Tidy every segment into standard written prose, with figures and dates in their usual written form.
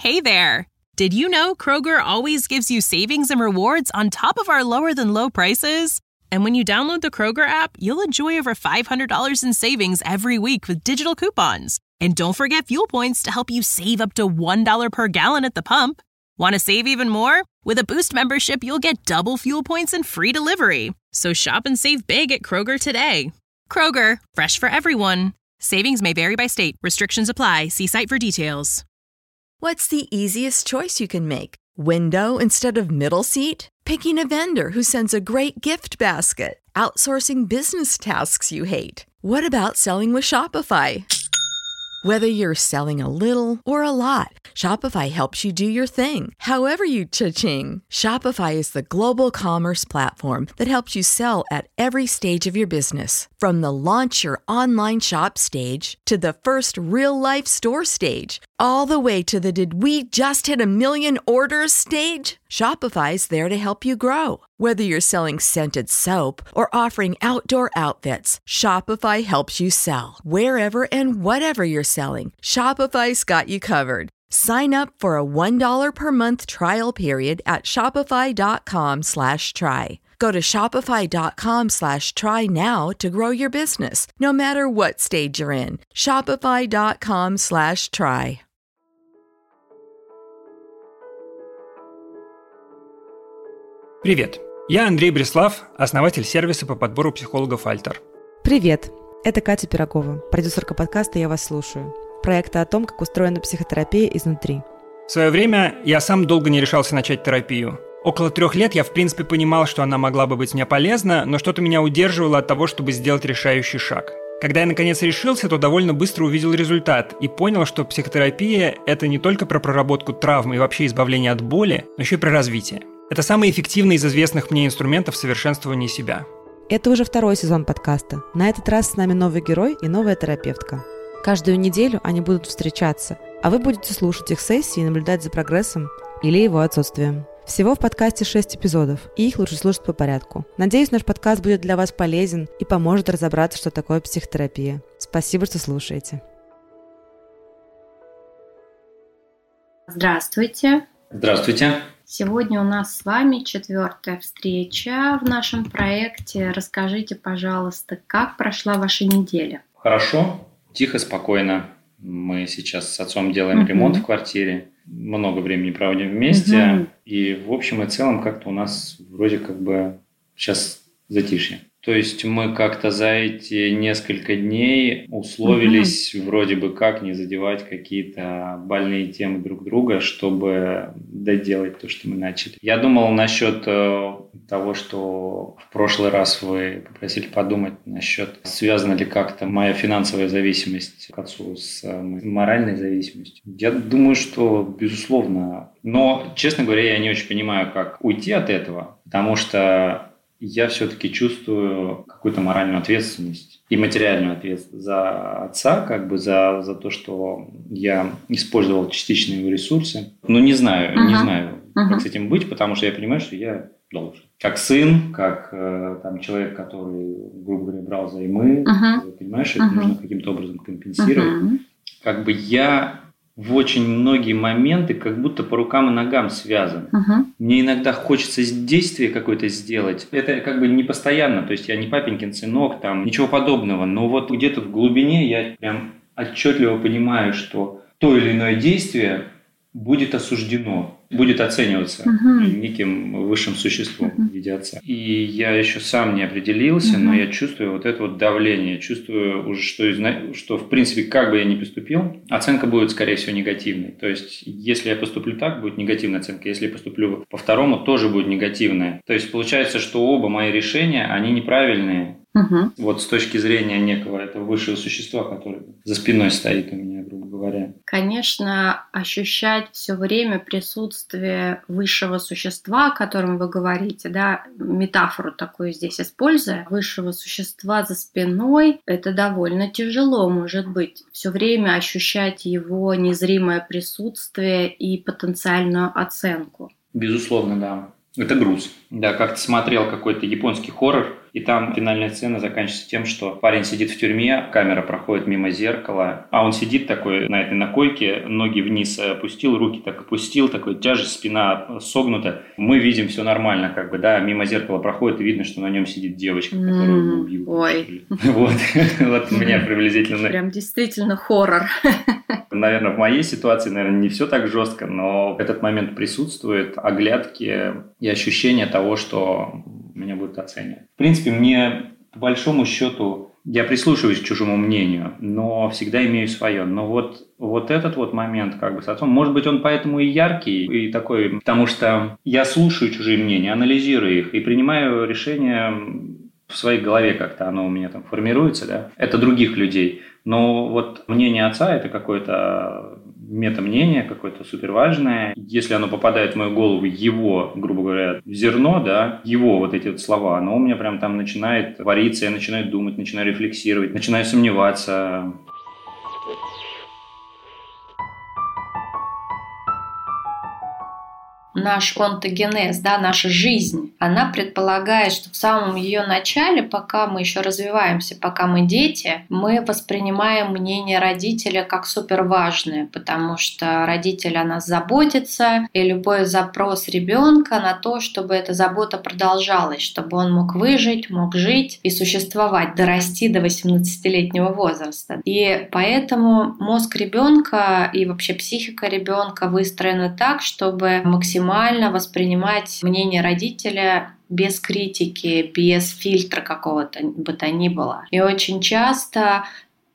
Hey there! Did you know Kroger always gives you savings and rewards on top of our lower-than-low prices? And when you download the Kroger app, you'll enjoy over $500 in savings every week with digital coupons. And don't forget fuel points to help you save up to $1 per gallon at the pump. Want to save even more? With a Boost membership, you'll get double fuel points and free delivery. So shop and save big at Kroger today. Kroger, fresh for everyone. Savings may vary by state. Restrictions apply. See site for details. What's the easiest choice you can make? Window instead of middle seat? Picking a vendor who sends a great gift basket? Outsourcing business tasks you hate? What about selling with Shopify? Whether you're selling a little or a lot, Shopify helps you do your thing, however you cha-ching. Shopify is the global commerce platform that helps you sell at every stage of your business. From the launch your online shop stage to the first real-life store stage, all the way to the did we just hit 1 million orders stage. Shopify's there to help you grow. Whether you're selling scented soap or offering outdoor outfits, Shopify helps you sell. Wherever and whatever you're selling, Shopify's got you covered. Sign up for a $1 per month trial period at shopify.com/try. Go to shopify.com/try now to grow your business, no matter what stage you're in. Shopify.com/try. Привет, я Андрей Бреслав, основатель сервиса по подбору психологов «Альтер». Привет, это Катя Пирогова, продюсерка подкаста «Я вас слушаю», проекта о том, как устроена психотерапия изнутри. В свое время я сам долго не решался начать терапию. Около 3 лет я в принципе понимал, что она могла бы быть мне полезна, но что-то меня удерживало от того, чтобы сделать решающий шаг. Когда я наконец решился, то довольно быстро увидел результат и понял, что психотерапия – это не только про проработку травм и вообще избавление от боли, но еще и про развитие. Это самый эффективный из известных мне инструментов совершенствования себя. Это уже 2-й сезон подкаста. На этот раз с нами новый герой и новая терапевтка. Каждую неделю они будут встречаться, а вы будете слушать их сессии и наблюдать за прогрессом или его отсутствием. Всего в подкасте 6 эпизодов, и их лучше слушать по порядку. Надеюсь, наш подкаст будет для вас полезен и поможет разобраться, что такое психотерапия. Спасибо, что слушаете. Здравствуйте. Здравствуйте. Сегодня у нас с вами 4-я встреча в нашем проекте. Расскажите, пожалуйста, как прошла ваша неделя? Хорошо, тихо, спокойно. Мы сейчас с отцом делаем ремонт в квартире. Много времени проводим вместе. И в общем и целом как-то у нас вроде как бы сейчас затишье. То есть мы как-то за эти несколько дней условились вроде бы как не задевать какие-то больные темы друг друга, чтобы доделать то, что мы начали. Я думал насчет того, что в прошлый раз вы попросили подумать насчет, связана ли как-то моя финансовая зависимость к отцу с моральной зависимостью. Я думаю, что безусловно. Но, честно говоря, я не очень понимаю, как уйти от этого, потому что я все-таки чувствую какую-то моральную ответственность и материальную ответственность за отца, как бы за то, что я использовал частично его ресурсы. Но не знаю, как с этим быть, потому что я понимаю, что я должен. Как сын, как там, человек, который, грубо говоря, брал займы, понимаешь, что это нужно каким-то образом компенсировать. Как бы я в очень многие моменты как будто по рукам и ногам связан. Мне иногда хочется действие какое-то сделать. Это как бы не постоянно, то есть я не папенькин сынок, там ничего подобного. Но вот где-то в глубине я прям отчетливо понимаю, что то или иное действие будет осуждено, будет оцениваться неким высшим существом в виде отца. И я еще сам не определился, но я чувствую вот это вот давление, чувствую уже, что в принципе, как бы я ни поступил, оценка будет, скорее всего, негативной. То есть, если я поступлю так, будет негативная оценка, если я поступлю по второму, тоже будет негативная. То есть, получается, что оба мои решения, они неправильные. Вот с точки зрения некого этого высшего существа, который за спиной стоит у меня, грубо говоря. Конечно, ощущать все время присутствие высшего существа, о котором вы говорите, да, метафору такую здесь используя, высшего существа за спиной, это довольно тяжело, может быть. Все время ощущать его незримое присутствие и потенциальную оценку. Безусловно, да. Это груз. Да, как-то смотрел какой-то японский хоррор, И там финальная сцена заканчивается тем, что парень сидит в тюрьме, камера проходит мимо зеркала, а он сидит такой на этой койке, ноги вниз опустил, руки так опустил, такой тяжесть, спина согнута. Мы видим все нормально, мимо зеркала проходит, и видно, что на нем сидит девочка, которую убил. Ой. Вот у меня приблизительно. Прям действительно хоррор. Наверное, в моей ситуации, не все так жестко, но этот момент присутствует, оглядки и ощущение того, что меня будут оценивать. В принципе, мне по большому счету, я прислушиваюсь к чужому мнению, но всегда имею свое. Но вот этот вот момент с отцом, может быть, он поэтому и яркий, и такой, потому что я слушаю чужие мнения, анализирую их и принимаю решения в своей голове, как-то оно у меня там формируется, да, это других людей. Но вот мнение отца – это какое-то метамнение, какое-то суперважное. Если оно попадает в мою голову, его, грубо говоря, зерно, да, его вот эти вот слова, оно у меня прям там начинает вариться, я начинаю думать, начинаю рефлексировать, начинаю сомневаться. Наш онтогенез, наша жизнь, она предполагает, что в самом ее начале, пока мы еще развиваемся, пока мы дети, мы воспринимаем мнение родителя как суперважное, потому что родитель о нас заботится, и любой запрос ребенка на то, чтобы эта забота продолжалась, чтобы он мог выжить, мог жить и существовать, дорасти до 18-летнего возраста. И поэтому мозг ребенка и вообще психика ребенка выстроена так, чтобы максимально воспринимать мнение родителя без критики, без фильтра какого-то бы то ни было. И очень часто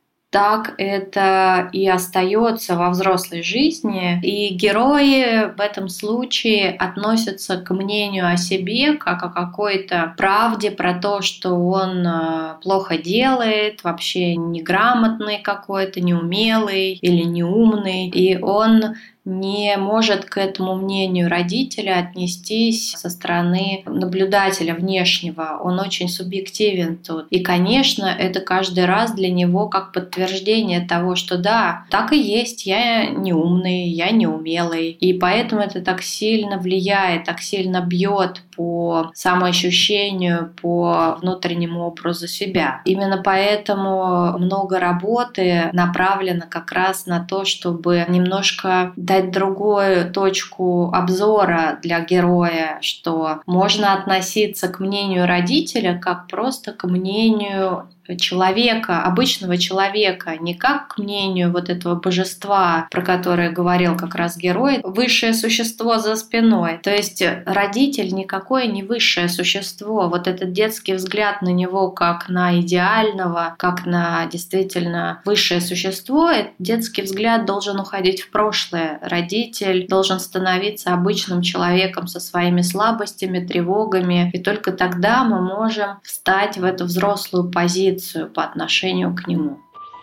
так это и остается во взрослой жизни. И герои в этом случае относятся к мнению о себе как о какой-то правде про то, что он плохо делает, вообще неграмотный какой-то, неумелый или неумный. И он не может к этому мнению родителя отнестись со стороны наблюдателя внешнего. Он очень субъективен тут. И, конечно, это каждый раз для него как подтверждение того, что да, так и есть, я не умный, я не умелый. И поэтому это так сильно влияет, так сильно бьет по самоощущению, по внутреннему образу себя. Именно поэтому много работы направлено как раз на то, чтобы немножко дать другую точку обзора для героя, что можно относиться к мнению родителя как просто к мнению человека, обычного человека, не как к мнению вот этого божества, про которое говорил как раз герой, высшее существо за спиной. То есть родитель никакое не высшее существо. Вот этот детский взгляд на него как на идеального, как на действительно высшее существо, этот детский взгляд должен уходить в прошлое. Родитель должен становиться обычным человеком со своими слабостями, тревогами, и только тогда мы можем встать в эту взрослую позицию по отношению к нему.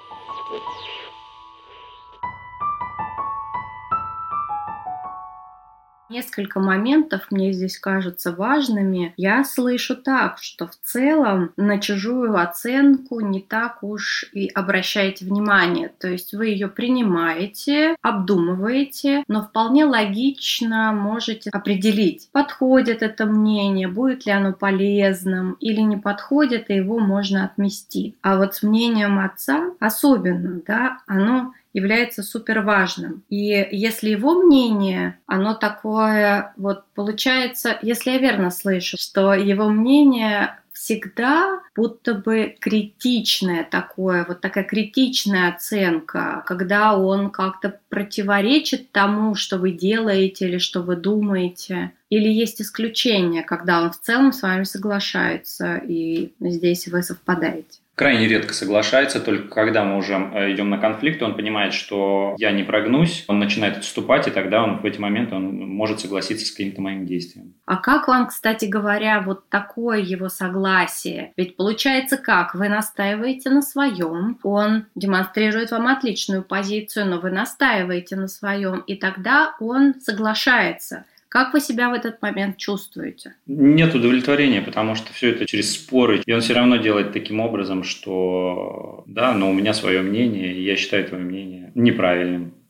Несколько моментов мне здесь кажутся важными. Я слышу так, что в целом на чужую оценку не так уж и обращаете внимание. То есть вы ее принимаете, обдумываете, но вполне логично можете определить, подходит это мнение, будет ли оно полезным или не подходит, и его можно отмести. А вот с мнением отца особенно, оно является суперважным. И если его мнение, оно такое, получается, если я верно слышу, что его мнение всегда будто бы критичное такое, такая критичная оценка, когда он как-то противоречит тому, что вы делаете или что вы думаете. Или есть исключения, когда он в целом с вами соглашается, и здесь вы совпадаете? Крайне редко соглашается, только когда мы уже идем на конфликт, он понимает, что я не прогнусь, он начинает отступать, и тогда он в эти моменты он может согласиться с каким-то моим действием. А как вам, кстати говоря, такое его согласие? Ведь получается как? Вы настаиваете на своем, он демонстрирует вам отличную позицию, но вы настаиваете на своем, и тогда он соглашается. Как вы себя в этот момент чувствуете? Нет удовлетворения, потому что все это через споры. И он все равно делает таким образом, что да, но у меня свое мнение, и я считаю твое мнение неправильным.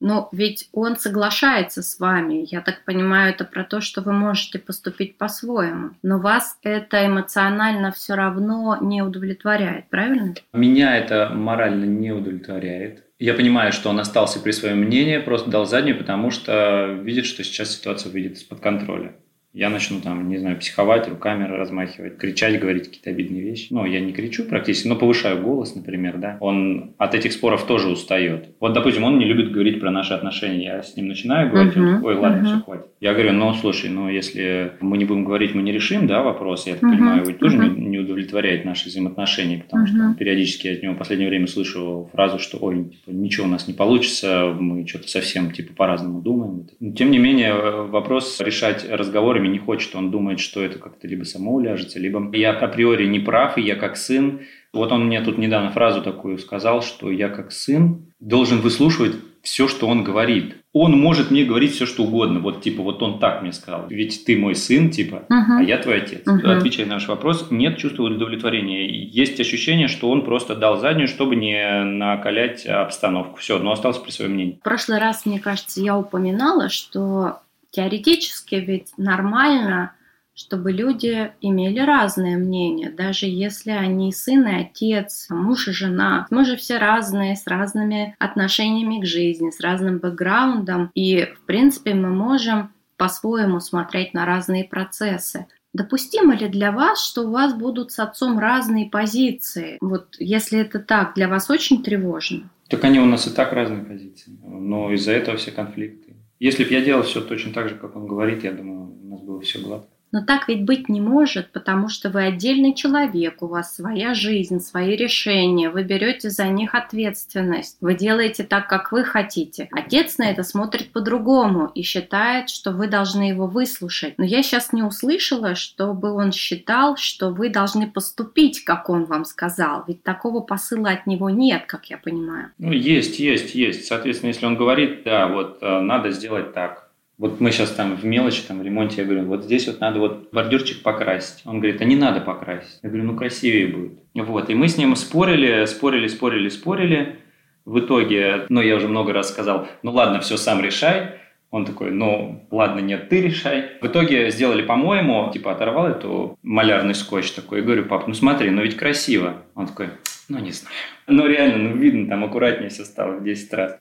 Но ведь он соглашается с вами. Я так понимаю, это про то, что вы можете поступить по-своему. Но вас это эмоционально все равно не удовлетворяет, правильно? Меня это морально не удовлетворяет. Я понимаю, что он остался при своем мнении, просто дал заднюю, потому что видит, что сейчас ситуация выйдет из-под контроля. Я начну психовать, руками размахивать, кричать, говорить какие-то обидные вещи. Я не кричу практически, но повышаю голос, например, да. Он от этих споров тоже устает. Вот, допустим, он не любит говорить про наши отношения. Я с ним начинаю говорить, он такой: ой, ладно, все, хватит. Я говорю: слушай, если мы не будем говорить, мы не решим, да, вопрос. Я так понимаю, его тоже не удовлетворяет наши взаимоотношения, потому что периодически я от него в последнее время слышу фразу, что ничего у нас не получится, мы что-то совсем по-разному думаем. Но, тем не менее, вопрос решать разговорами не хочет. Он думает, что это как-то либо само уляжется, либо я априори не прав, и я как сын. Вот он мне тут недавно фразу такую сказал, что я как сын должен выслушивать все, что он говорит. Он может мне говорить все, что угодно. Вот он так мне сказал. Ведь ты мой сын, а я твой отец. Отвечая на наш вопрос, нет чувства удовлетворения. Есть ощущение, что он просто дал заднюю, чтобы не накалять обстановку. Все, но остался при своем мнении. В прошлый раз, мне кажется, я упоминала, что теоретически ведь нормально, чтобы люди имели разные мнения, даже если они сын и отец, муж и жена. Мы же все разные, с разными отношениями к жизни, с разным бэкграундом, и, в принципе, мы можем по-своему смотреть на разные процессы. Допустимо ли для вас, что у вас будут с отцом разные позиции? Если это так, для вас очень тревожно? Так они у нас и так разные позиции, но из-за этого все конфликты. Если бы я делал все точно так же, как он говорит, я думаю, у нас было все гладко. Но так ведь быть не может, потому что вы отдельный человек, у вас своя жизнь, свои решения, вы берете за них ответственность, вы делаете так, как вы хотите. Отец на это смотрит по-другому и считает, что вы должны его выслушать. Но я сейчас не услышала, чтобы он считал, что вы должны поступить, как он вам сказал. Ведь такого посыла от него нет, как я понимаю. Есть. Соответственно, если он говорит, надо сделать так. Мы сейчас в мелочи, в ремонте, я говорю, здесь надо бордюрчик покрасить. Он говорит: не надо покрасить. Я говорю: красивее будет. И мы с ним спорили. В итоге, я уже много раз сказал: ладно, все, сам решай. Он такой: ладно, нет, ты решай. В итоге сделали, по-моему, оторвал эту малярный скотч такой. И говорю: пап, смотри, ведь красиво. Он такой: не знаю. Реально, видно, аккуратнее все стало в 10 раз.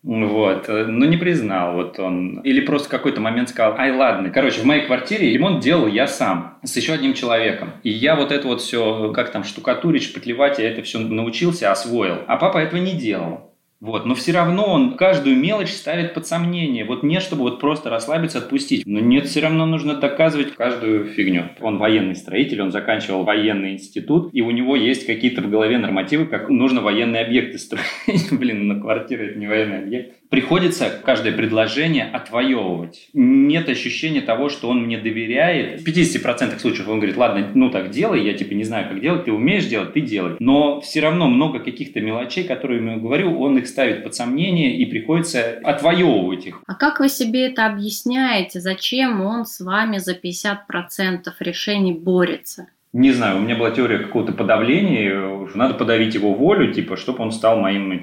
Не признал он. Или просто в какой-то момент сказал: ай, ладно. Короче, в моей квартире ремонт делал я сам, с еще одним человеком. И я это все, штукатурить, шпатлевать, я это все научился, освоил. А папа этого не делал. Но все равно он каждую мелочь ставит под сомнение. Не чтобы просто расслабиться, отпустить. Но нет, все равно нужно доказывать каждую фигню. Он военный строитель, он заканчивал военный институт, и у него есть какие-то в голове нормативы, как нужно военные объекты строить. На квартире это не военный объект. Приходится каждое предложение отвоевывать. Нет ощущения того, что он мне доверяет. В 50% случаев он говорит: ладно, так делай, я не знаю, как делать, ты умеешь делать, ты делай. Но все равно много каких-то мелочей, которые я ему говорю, он их ставит под сомнение, и приходится отвоевывать их. А как вы себе это объясняете? Зачем он с вами за 50% решений борется? Не знаю, у меня была теория какого-то подавления, надо подавить его волю, чтобы он стал моим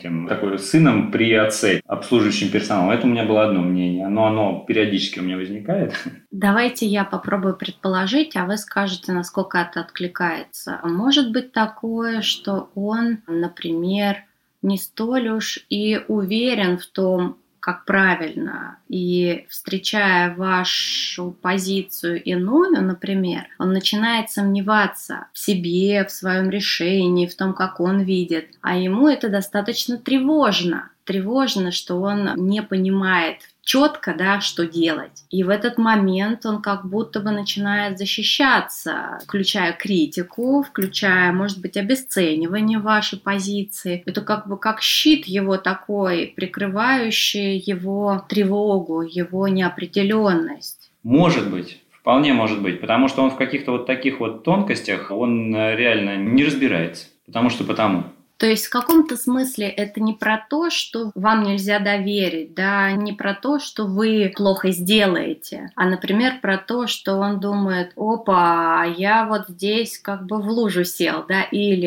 сыном при отце, обслуживающим персоналом. Это у меня было одно мнение, но оно периодически у меня возникает. Давайте я попробую предположить, а вы скажете, насколько это откликается. Может быть такое, что он, например, не столь уж и уверен в том, как правильно, и встречая вашу позицию иную, например, он начинает сомневаться в себе, в своем решении, в том, как он видит, а ему это достаточно тревожно. Тревожно, что он не понимает четко, что делать. И в этот момент он как будто бы начинает защищаться, включая критику, включая, может быть, обесценивание вашей позиции. Это как щит его такой, прикрывающий его тревогу, его неопределенность. Может быть. Вполне может быть, потому что он в каких-то таких тонкостях, он реально не разбирается. Потому. То есть в каком-то смысле это не про то, что вам нельзя доверить, не про то, что вы плохо сделаете, а, например, про то, что он думает: опа, я здесь в лужу сел, или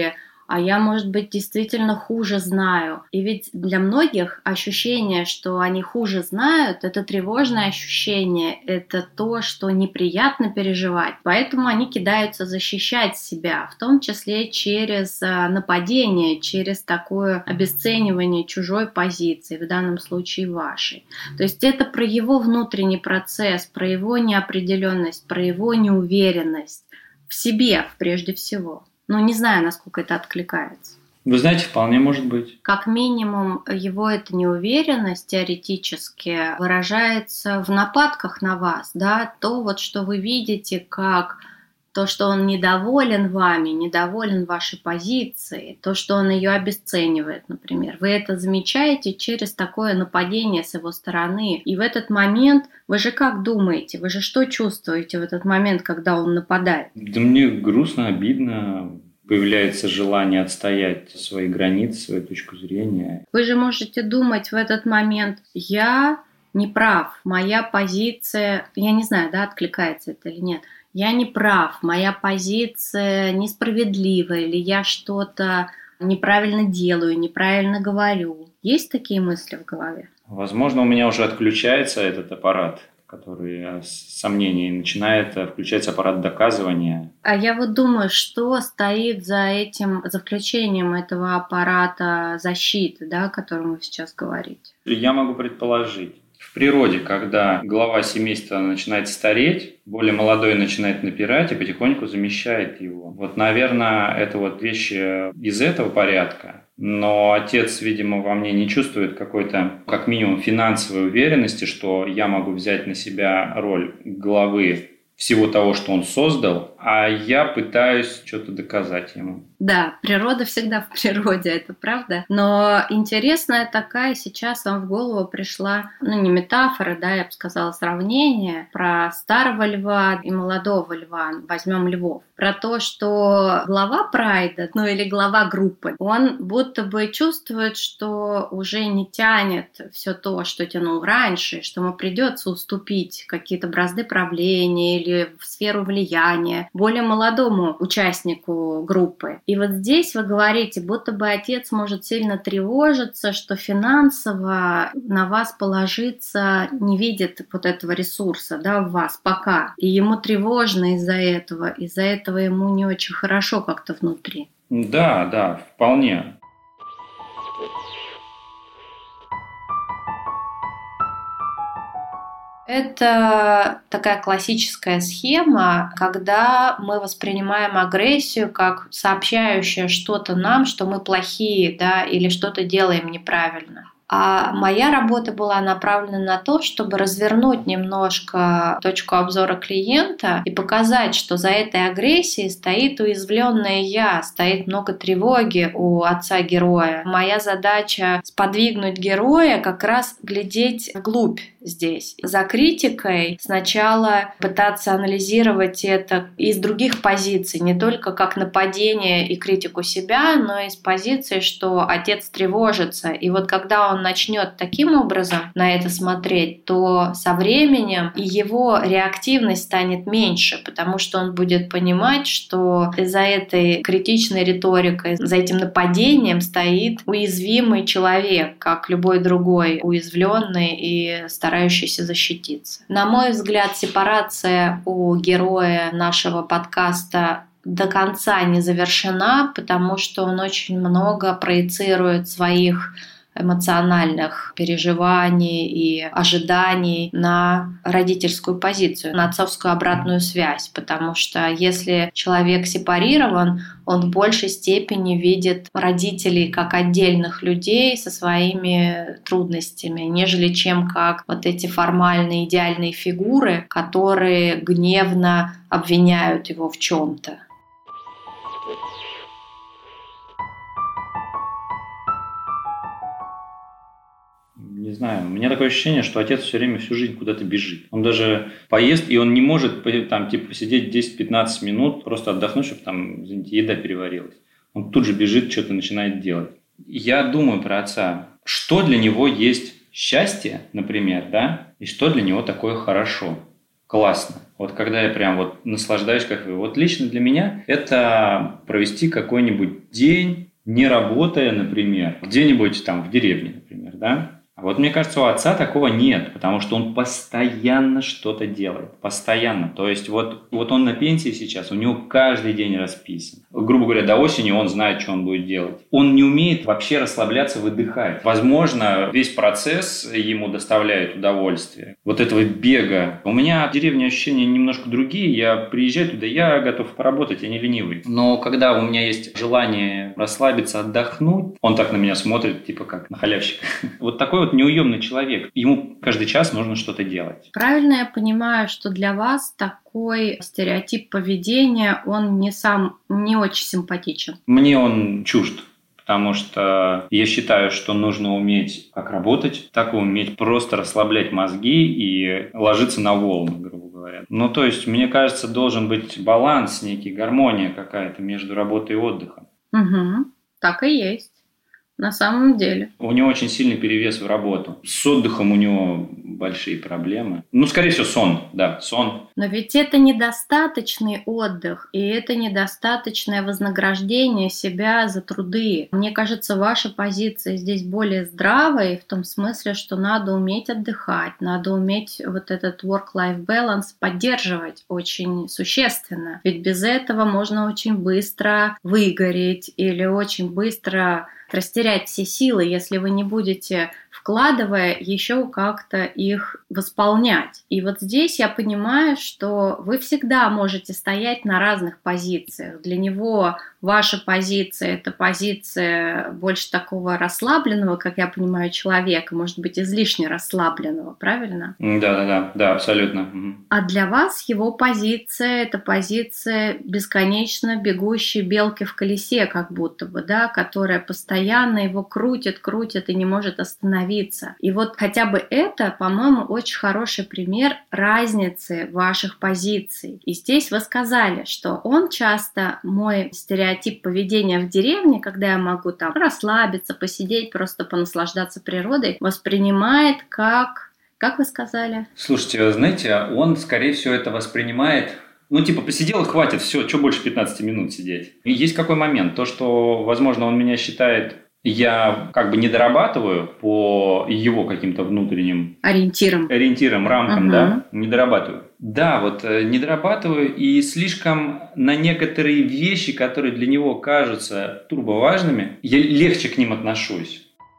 а я, может быть, действительно хуже знаю. И ведь для многих ощущение, что они хуже знают, это тревожное ощущение, это то, что неприятно переживать. Поэтому они кидаются защищать себя, в том числе через нападение, через такое обесценивание чужой позиции, в данном случае вашей. То есть это про его внутренний процесс, про его неопределенность, про его неуверенность в себе прежде всего. Но не знаю, насколько это откликается. Вы знаете, вполне может быть. Как минимум, его эта неуверенность теоретически выражается в нападках на вас, да, то вот, что вы видите, как то, что он недоволен вами, недоволен вашей позицией, то, что он ее обесценивает, например. Вы это замечаете через такое нападение с его стороны. И в этот момент вы же как думаете, вы же что чувствуете в этот момент, когда он нападает? Да мне грустно, обидно. Появляется желание отстоять свои границы, свою точку зрения. Вы же можете думать в этот момент: я не прав, моя позиция, я не знаю, да, откликается это или нет, я не прав, моя позиция несправедлива, или я что-то неправильно делаю, неправильно говорю. Есть такие мысли в голове? Возможно, у меня уже отключается этот аппарат, который с сомнений, начинает включаться аппарат доказывания. А я вот думаю, что стоит за этим, за включением этого аппарата защиты, да, о котором вы сейчас говорите? Я могу предположить. В природе, когда глава семейства начинает стареть, более молодой начинает напирать и потихоньку замещает его. Вот, наверное, это вот вещи из этого порядка. Но отец, видимо, во мне не чувствует какой-то, как минимум, финансовой уверенности, что я могу взять на себя роль главы всего того, что он создал, а я пытаюсь что-то доказать ему. Да, природа всегда в природе, это правда. Но интересная такая сейчас вам в голову пришла, не метафора, да, я бы сказала, сравнение про старого льва и молодого льва, возьмем львов. Про то, что глава прайда, или глава группы, он будто бы чувствует, что уже не тянет все то, что тянул раньше, что ему придется уступить какие-то бразды правления или в сферу влияния более молодому участнику группы. И вот здесь вы говорите, будто бы отец может сильно тревожиться, что финансово на вас положиться не видит вот этого ресурса, да, в вас пока. И ему тревожно из-за этого ему не очень хорошо как-то внутри. Да, вполне. Это такая классическая схема, когда мы воспринимаем агрессию как сообщающее что-то нам, что мы плохие, да, или что-то делаем неправильно. А моя работа была направлена на то, чтобы развернуть немножко точку обзора клиента и показать, что за этой агрессией стоит уязвленное я, стоит много тревоги у отца-героя. Моя задача — сподвигнуть героя как раз глядеть вглубь здесь. За критикой сначала пытаться анализировать это из других позиций, не только как нападение и критику себя, но и с позиции, что отец тревожится. И вот когда он начнет таким образом на это смотреть, то со временем и его реактивность станет меньше, потому что он будет понимать, что за этой критичной риторикой, за этим нападением стоит уязвимый человек, как любой другой, уязвленный и старающийся защититься. На мой взгляд, сепарация у героя нашего подкаста до конца не завершена, потому что он очень много проецирует своих эмоциональных переживаний и ожиданий на родительскую позицию, на отцовскую обратную связь, потому что если человек сепарирован, он в большей степени видит родителей как отдельных людей со своими трудностями, нежели чем как вот эти формальные идеальные фигуры, которые гневно обвиняют его в чем-то. Не знаю, у меня такое ощущение, что отец все время, всю жизнь куда-то бежит. Он даже поест, и он не может посидеть 10-15 минут, просто отдохнуть, чтобы извините, еда переварилась. Он тут же бежит, что-то начинает делать. Я думаю про отца, что для него есть счастье, например, да, и что для него такое хорошо. классно. Вот когда я прям вот наслаждаюсь кайфую. Вот лично для меня это провести какой-нибудь день, не работая, например, где-нибудь там в деревне, например, да. А вот мне кажется, у отца такого нет, потому что он постоянно что-то делает. Постоянно. То есть вот он на пенсии сейчас, у него каждый день расписан. Грубо говоря, до осени он знает, что он будет делать. Он не умеет вообще расслабляться, выдыхать. Возможно, весь процесс ему доставляет удовольствие. Вот этого бега. У меня в деревне ощущения немножко другие. Я приезжаю туда, я готов поработать, я не ленивый. Но когда у меня есть желание расслабиться, отдохнуть, он так на меня смотрит, типа как на халявщика. Вот такой вот неуемный человек. Ему каждый час нужно что-то делать. Правильно я понимаю, что для вас такой стереотип поведения, он не очень симпатичен? Мне он чужд. Потому что я считаю, что нужно уметь как работать, так и уметь просто расслаблять мозги и ложиться на волны, грубо говоря. Ну, то есть, мне кажется, должен быть баланс, некий, гармония какая-то между работой и отдыхом. Угу, так и есть. На самом деле. У него очень сильный перевес в работу. С отдыхом у него большие проблемы. Ну, скорее всего, сон. Да, сон. Но ведь это недостаточный отдых, и это недостаточное вознаграждение себя за труды. Мне кажется, ваша позиция здесь более здравая, в том смысле, что надо уметь отдыхать, надо уметь вот этот work-life balance поддерживать очень существенно. Ведь без этого можно очень быстро выгореть или очень быстро растерять все силы, если вы не будете, вкладывая, еще как-то их восполнять. И вот здесь я понимаю, что вы всегда можете стоять на разных позициях. Для него ваша позиция – это позиция больше такого расслабленного, как я понимаю, человека, может быть, излишне расслабленного, правильно? Да, абсолютно. А для вас его позиция – это позиция бесконечно бегущей белки в колесе, как будто бы, да, которая постоянно его крутит и не может остановиться. И вот хотя бы это, по-моему, очень хороший пример разницы ваших позиций. И здесь вы сказали, что он часто, мой стереотип поведения в деревне, когда я могу там расслабиться, посидеть, просто понаслаждаться природой, воспринимает как вы сказали? Слушайте, вы знаете, он, скорее всего, это воспринимает... Ну, типа, посидел и хватит, все, что больше 15 минут сидеть. И есть какой момент? То, что, возможно, он меня считает... Я как бы не дорабатываю по его каким-то внутренним ориентирам, рамкам, да, не дорабатываю. Да, вот не дорабатываю и слишком на некоторые вещи, которые для него кажутся турбоважными, я легче к ним отношусь.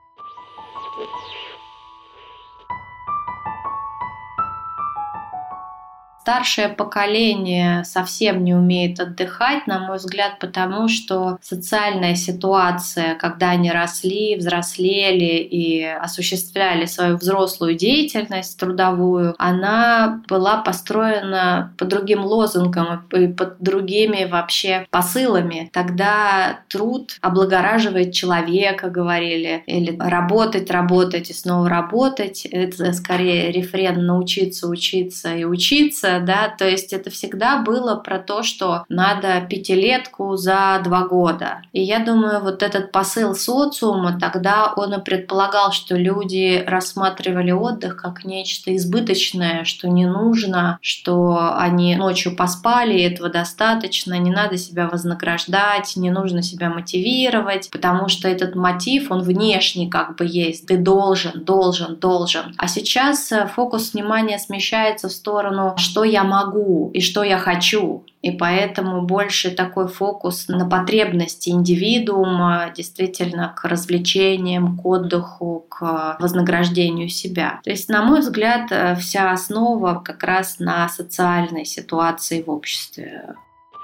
Старшее поколение совсем не умеет отдыхать, на мой взгляд, потому что социальная ситуация, когда они росли, взрослели и осуществляли свою взрослую деятельность трудовую, она была построена по другим лозунгам и под другими вообще посылами. Тогда труд облагораживает человека, говорили, или работать и снова работать. Это скорее рефрен «научиться, учиться и учиться». Да, то есть это всегда было про то, что надо 5-летку за 2 года. И я думаю, вот этот посыл социума, тогда он и предполагал, что люди рассматривали отдых как нечто избыточное, что не нужно, что они ночью поспали, и этого достаточно, не надо себя вознаграждать, не нужно себя мотивировать, потому что этот мотив, он внешний как бы есть. Ты должен. А сейчас фокус внимания смещается в сторону, что я могу и что я хочу. И поэтому больше такой фокус на потребности индивидуума, действительно к развлечениям, к отдыху, к вознаграждению себя. То есть, на мой взгляд, вся основа как раз на социальной ситуации в обществе.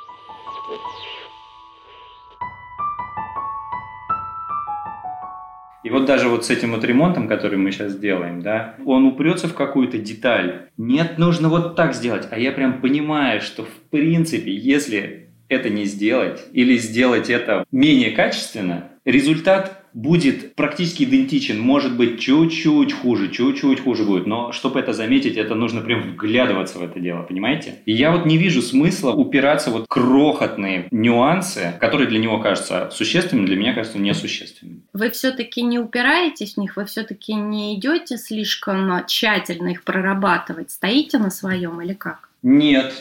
И вот даже вот с этим вот ремонтом, который мы сейчас делаем, да, он упрется в какую-то деталь. Нет, нужно вот так сделать. А я прям понимаю, что в принципе, если это не сделать или сделать это менее качественно, результат будет практически идентичен, может быть, чуть-чуть хуже будет, но чтобы это заметить, это нужно прям вглядываться в это дело, понимаете? И я вот не вижу смысла упираться вот в крохотные нюансы, которые для него кажутся существенными, для меня кажутся несущественными. Вы все-таки не упираетесь в них, вы все-таки не идете слишком тщательно их прорабатывать, стоите на своем или как? Нет,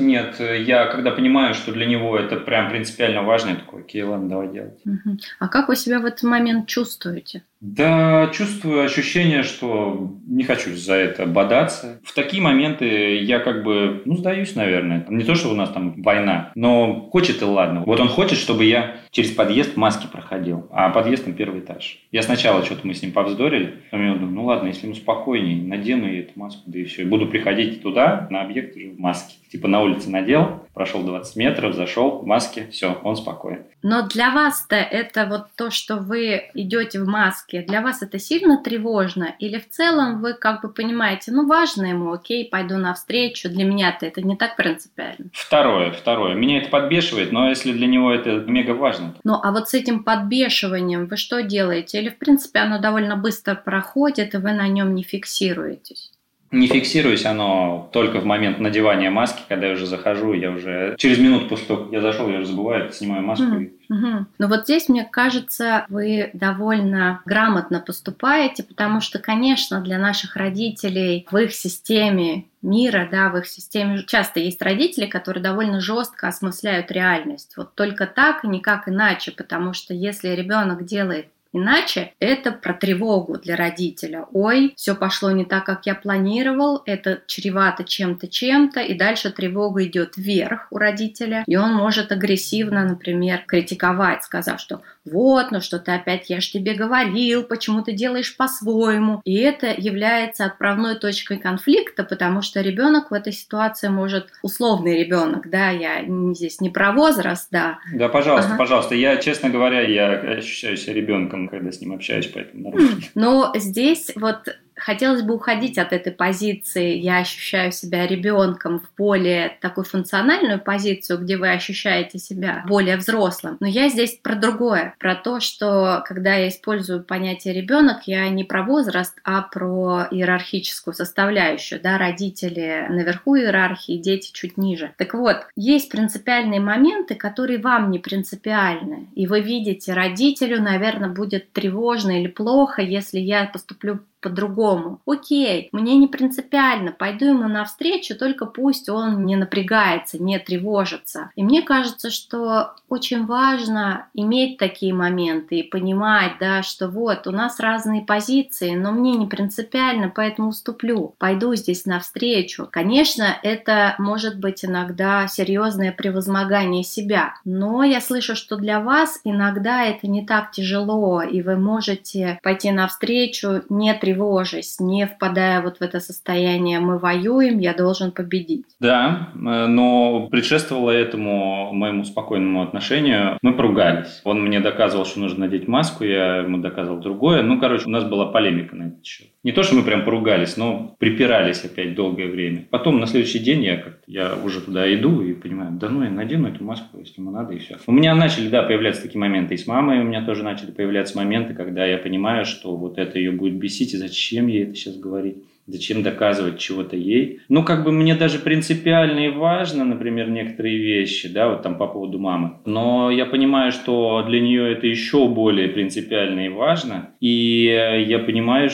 я когда понимаю, что для него это прям принципиально важно, я такой, окей, ладно, давай делать. А как вы себя в этот момент чувствуете? Да, чувствую ощущение, что не хочу за это бодаться. В такие моменты я сдаюсь, наверное. Не то, что у нас там война, но хочет и ладно. Вот он хочет, чтобы я через подъезд в маске проходил, а подъезд там первый этаж. Я сначала что-то мы с ним повздорили, потом я думаю, ладно, если ему спокойнее, надену я эту маску, да и все. И буду приходить туда, на объект уже в маске. Типа на улице надел, прошел 20 метров, зашел в маске, все, он спокоен. Но для вас-то это вот то, что вы идете в маске, для вас это сильно тревожно? Или в целом вы понимаете, важно ему, окей, пойду навстречу, для меня-то это не так принципиально? Второе. Меня это подбешивает, но если для него это мега важно. А вот с этим подбешиванием вы что делаете? Или в принципе оно довольно быстро проходит, и вы на нем не фиксируетесь? Не фиксируюсь, оно только в момент надевания маски, когда я уже захожу, я уже через минуту после того, как я зашел, я уже забываю, снимаю маску. Но вот здесь, мне кажется, вы довольно грамотно поступаете, потому что, конечно, для наших родителей в их системе мира, в их системе часто есть родители, которые довольно жестко осмысляют реальность. Вот только так и никак иначе, потому что если ребенок делает иначе, это про тревогу для родителя. Ой, все пошло не так, как я планировал, это чревато чем-то, и дальше тревога идет вверх у родителя, и он может агрессивно, например, критиковать, сказав, что что ты опять, я ж тебе говорил, почему ты делаешь по-своему. И это является отправной точкой конфликта, потому что ребенок в этой ситуации может, условный ребенок, я здесь не про возраст, Да, пожалуйста, я, честно говоря, я ощущаю себя ребенком, когда с ним общаюсь, поэтому нормально. Но здесь хотелось бы уходить от этой позиции, я ощущаю себя ребенком, в более такую функциональную позицию, где вы ощущаете себя более взрослым. Но я здесь про другое, про то, что когда я использую понятие ребенок, я не про возраст, а про иерархическую составляющую. Родители наверху иерархии, дети чуть ниже. Так вот, есть принципиальные моменты, которые вам не принципиальны. И вы видите, родителю, наверное, будет тревожно или плохо, если я поступлю по-другому. Окей, мне не принципиально, пойду ему навстречу, только пусть он не напрягается, не тревожится. И мне кажется, что очень важно иметь такие моменты и понимать, что у нас разные позиции, но мне не принципиально, поэтому уступлю, пойду здесь навстречу. Конечно, это может быть иногда серьезное превозмогание себя, но я слышу, что для вас иногда это не так тяжело, и вы можете пойти навстречу, не тревожась, не впадая в это состояние «мы воюем, я должен победить». Да, но предшествовало этому моему спокойному отношению. Мы поругались. Он мне доказывал, что нужно надеть маску, я ему доказывал другое. У нас была полемика на этот счет. Не то, что мы прям поругались, но припирались опять долгое время. Потом на следующий день я уже туда иду и понимаю, я надену эту маску, если ему надо, и все. У меня начали, появляться такие моменты. И с мамой у меня тоже начали появляться моменты, когда я понимаю, что это ее будет бесить, и зачем ей это сейчас говорить. Зачем доказывать чего-то ей? Мне даже принципиально и важно, например, некоторые вещи, по поводу мамы. Но я понимаю, что для нее это еще более принципиально и важно. И я понимаю,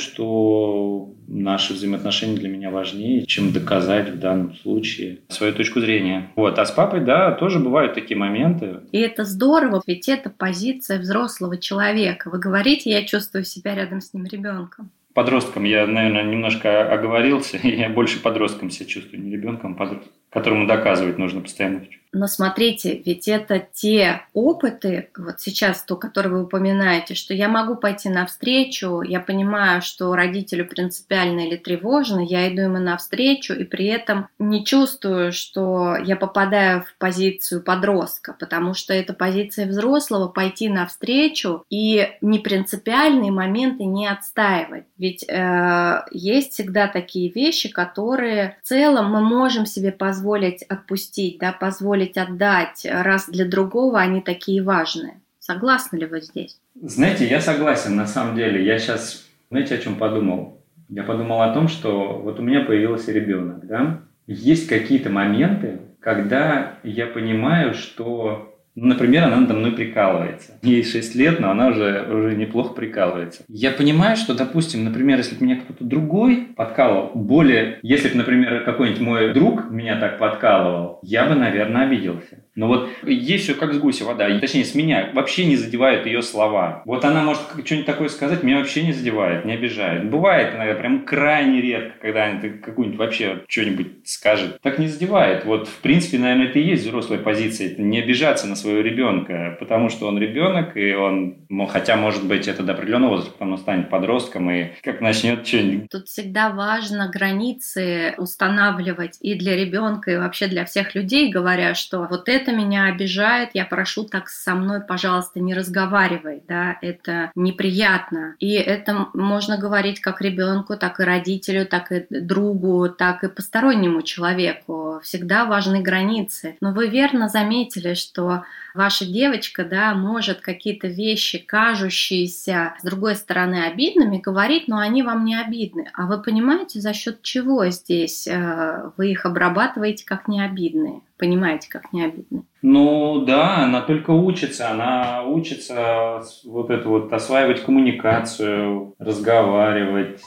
что наши взаимоотношения для меня важнее, чем доказать в данном случае свою точку зрения. А с папой, тоже бывают такие моменты. И это здорово, ведь это позиция взрослого человека. Вы говорите, я чувствую себя рядом с ним ребенком. Подростком я, наверное, немножко оговорился. Я больше подростком себя чувствую, не ребенком, которому доказывать нужно постоянно. Но смотрите, ведь это те опыты, сейчас то, которые вы упоминаете, что я могу пойти навстречу, я понимаю, что родителю принципиально или тревожно, я иду ему навстречу, и при этом не чувствую, что я попадаю в позицию подростка, потому что это позиция взрослого пойти навстречу и непринципиальные моменты не отстаивать. Ведь есть всегда такие вещи, которые в целом мы можем себе позволить отпустить, позволить отдать, раз для другого они такие важные. Согласны ли вы здесь? Знаете, я согласен, на самом деле. Я сейчас, знаете, о чем подумал? Я подумал о том, что вот у меня появился ребенок, да? Есть какие-то моменты, когда я понимаю, что... Например, она надо мной прикалывается. Ей 6 лет, но она уже неплохо прикалывается. Я понимаю, что, допустим, например, если бы меня кто-то другой подкалывал, если бы, например, какой-нибудь мой друг меня так подкалывал, я бы, наверное, обиделся. Но вот есть все как с гуся вода, точнее, с меня вообще не задевают ее слова. Вот она может что-нибудь такое сказать, меня вообще не задевает, не обижает. Бывает иногда прям крайне редко, когда она какую-нибудь вообще что-нибудь скажет. Так не задевает. Вот, в принципе, наверное, это и есть взрослая позиция. Это не обижаться на своего ребенка, потому что он ребенок, и он, хотя, может быть, это до определенного возраста, потом он станет подростком, и как начнет что-нибудь. Тут всегда важно границы устанавливать и для ребенка, и вообще для всех людей, говоря, что вот это меня обижает, я прошу так со мной, пожалуйста, не разговаривай, да, это неприятно. И это можно говорить как ребенку, так и родителю, так и другу, так и постороннему человеку. Всегда важны границы. Но вы верно заметили, что ваша девочка, да, может какие-то вещи, кажущиеся с другой стороны обидными, говорить, но они вам не обидны. А вы понимаете, за счет чего здесь вы их обрабатываете как необидные? Понимаете, как необидные? Ну да, она только учится. Она учится вот это вот осваивать коммуникацию, разговаривать.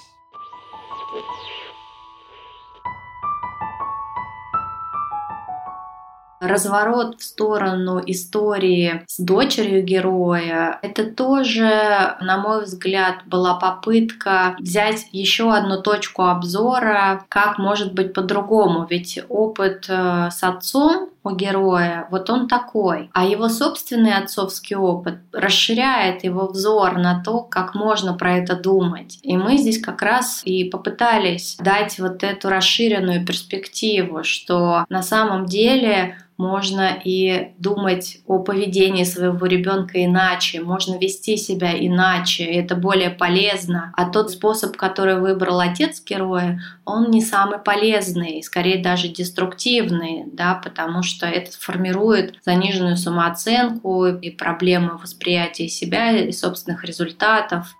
Разворот в сторону истории с дочерью героя — это тоже, на мой взгляд, была попытка взять еще одну точку обзора, как может быть по-другому. Ведь опыт с отцом у героя, вот он такой. А его собственный отцовский опыт расширяет его взор на то, как можно про это думать. И мы здесь как раз и попытались дать вот эту расширенную перспективу, что на самом деле можно и думать о поведении своего ребенка иначе, можно вести себя иначе, это более полезно. А тот способ, который выбрал отец героя, он не самый полезный, скорее даже деструктивный, да, потому что это формирует заниженную самооценку и проблемы восприятия себя и собственных результатов.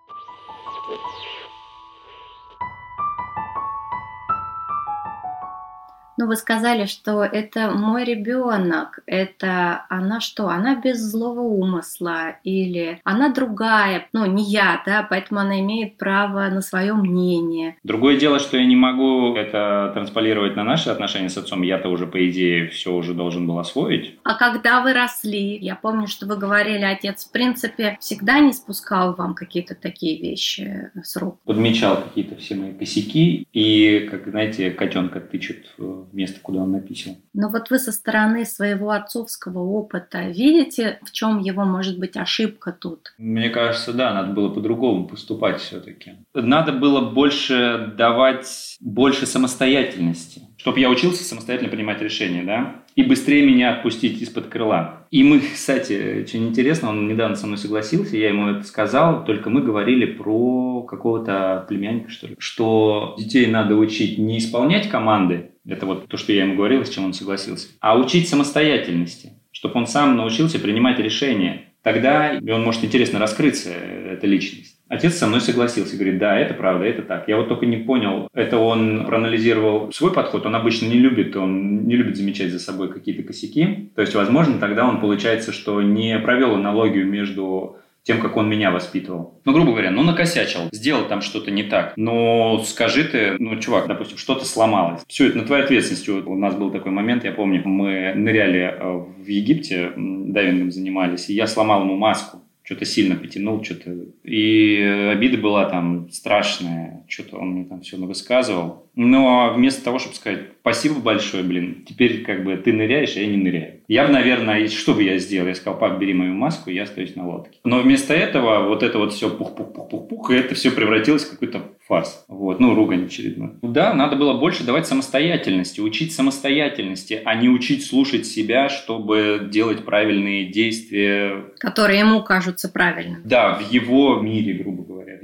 Ну, вы сказали, что это мой ребенок. Это она что? Она без злого умысла или она другая? Ну, не я, да, поэтому она имеет право на свое мнение. Другое дело, что я не могу это трансполировать на наши отношения с отцом. Я-то уже, по идее, все уже должен был освоить. А когда вы росли, я помню, что вы говорили, отец, в принципе, всегда не спускал вам какие-то такие вещи с рук. Подмечал какие-то все мои косяки и, как, знаете, котенка тычут в место, куда он написал. Но вот вы со стороны своего отцовского опыта видите, в чем его может быть ошибка тут? Мне кажется, да, надо было по-другому поступать все-таки. Надо было больше давать больше самостоятельности, чтобы я учился самостоятельно принимать решения, да, и быстрее меня отпустить из-под крыла. И мы, кстати, очень интересно, он недавно со мной согласился, я ему это сказал, только мы говорили про какого-то племянника, что ли, что детей надо учить не исполнять команды, это вот то, что я ему говорил, с чем он согласился, а учить самостоятельности, чтобы он сам научился принимать решения. Тогда он может интересно раскрыться, эта личность. Отец со мной согласился, говорит, да, это правда, это так. Я вот только не понял, это он проанализировал свой подход, он обычно не любит замечать за собой какие-то косяки. То есть, возможно, тогда он, получается, что не провел аналогию между тем, как он меня воспитывал. Ну, грубо говоря, накосячил, сделал там что-то не так. Но скажи ты, чувак, допустим, что-то сломалось. Все это на твоей ответственности. Вот у нас был такой момент, я помню, мы ныряли в Египте, дайвингом занимались, и я сломал ему маску. Что-то сильно потянул, что-то. И обида была там страшная. Что-то он мне там все навысказывал. Но вместо того, чтобы сказать спасибо большое, теперь как бы ты ныряешь, а я не ныряю. Я бы, наверное, что бы я сделал? Я сказал, пап, бери мою маску, я остаюсь на лодке. Но вместо этого вот это вот все пух-пух-пух-пух, и это все превратилось в какой-то фарс. Ругань очередной. Да, надо было больше давать самостоятельности, учить самостоятельности, а не учить слушать себя, чтобы делать правильные действия. Которые ему кажутся правильными. Да, в его мире, грубо говоря, в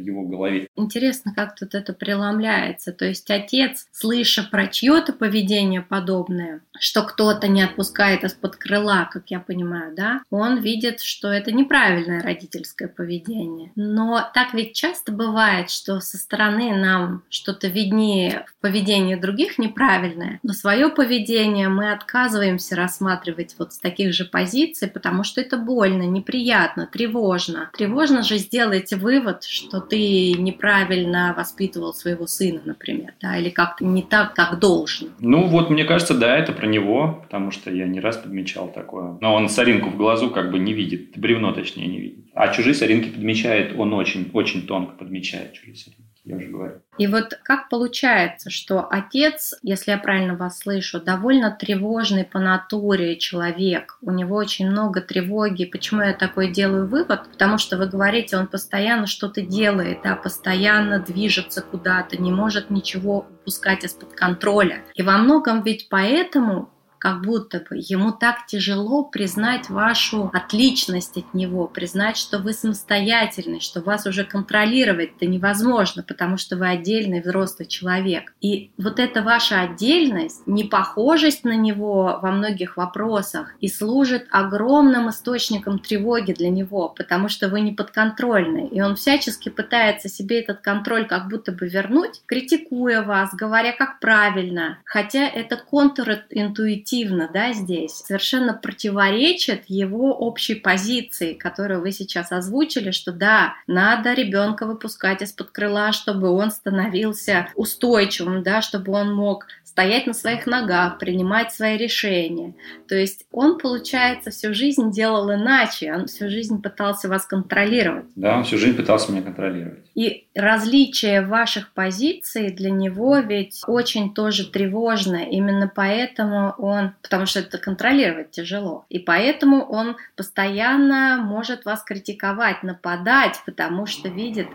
его голове. Интересно, как тут это преломляется. То есть отец, слыша про чье-то поведение подобное, что кто-то не отпускает из-под крыла, как я понимаю, да, он видит, что это неправильное родительское поведение. Но так ведь часто бывает, что со стороны нам что-то виднее в поведении других неправильное, но свое поведение мы отказываемся рассматривать вот с таких же позиций, потому что это больно, неприятно, тревожно. Тревожно же сделать вывод, что ты неправильно воспитывал своего сына, например, да, или как-то не так, как должен. Ну вот, мне кажется, да, это про него, потому что я не раз подмечал такое. Но он соринку в глазу как бы не видит, бревно точнее не видит. А чужие соринки подмечает, он очень тонко подмечает чужие соринки, я уже говорю. И вот как получается, что отец, если я правильно вас слышу, довольно тревожный по натуре человек, у него очень много тревоги. Почему я такой делаю вывод? Потому что вы говорите, он постоянно что-то делает, да, постоянно движется куда-то, не может ничего упускать из-под контроля. И во многом ведь поэтому как будто бы ему так тяжело признать вашу отличность от него, признать, что вы самостоятельны, что вас уже контролировать-то невозможно, потому что вы отдельный взрослый человек. И вот эта ваша отдельность, непохожесть на него во многих вопросах и служит огромным источником тревоги для него, потому что вы не подконтрольны. И он всячески пытается себе этот контроль как будто бы вернуть, критикуя вас, говоря, как правильно, хотя это контринтуитивно, да, здесь совершенно противоречит его общей позиции, которую вы сейчас озвучили, что да, надо ребенка выпускать из-под крыла, чтобы он становился устойчивым, да, чтобы он мог стоять на своих ногах, принимать свои решения. То есть он, получается, всю жизнь делал иначе, он всю жизнь пытался вас контролировать. Да, он всю жизнь пытался меня контролировать. И различие ваших позиций для него ведь очень тоже тревожно. Именно поэтому потому что это контролировать тяжело. И поэтому он постоянно может вас критиковать, нападать, потому что видит,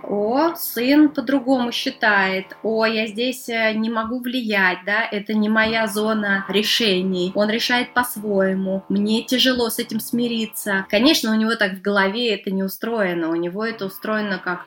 сын по-другому считает, я здесь не могу влиять, да, это не моя зона решений, он решает по-своему, мне тяжело с этим смириться. Конечно, у него так в голове это не устроено, у него это устроено как,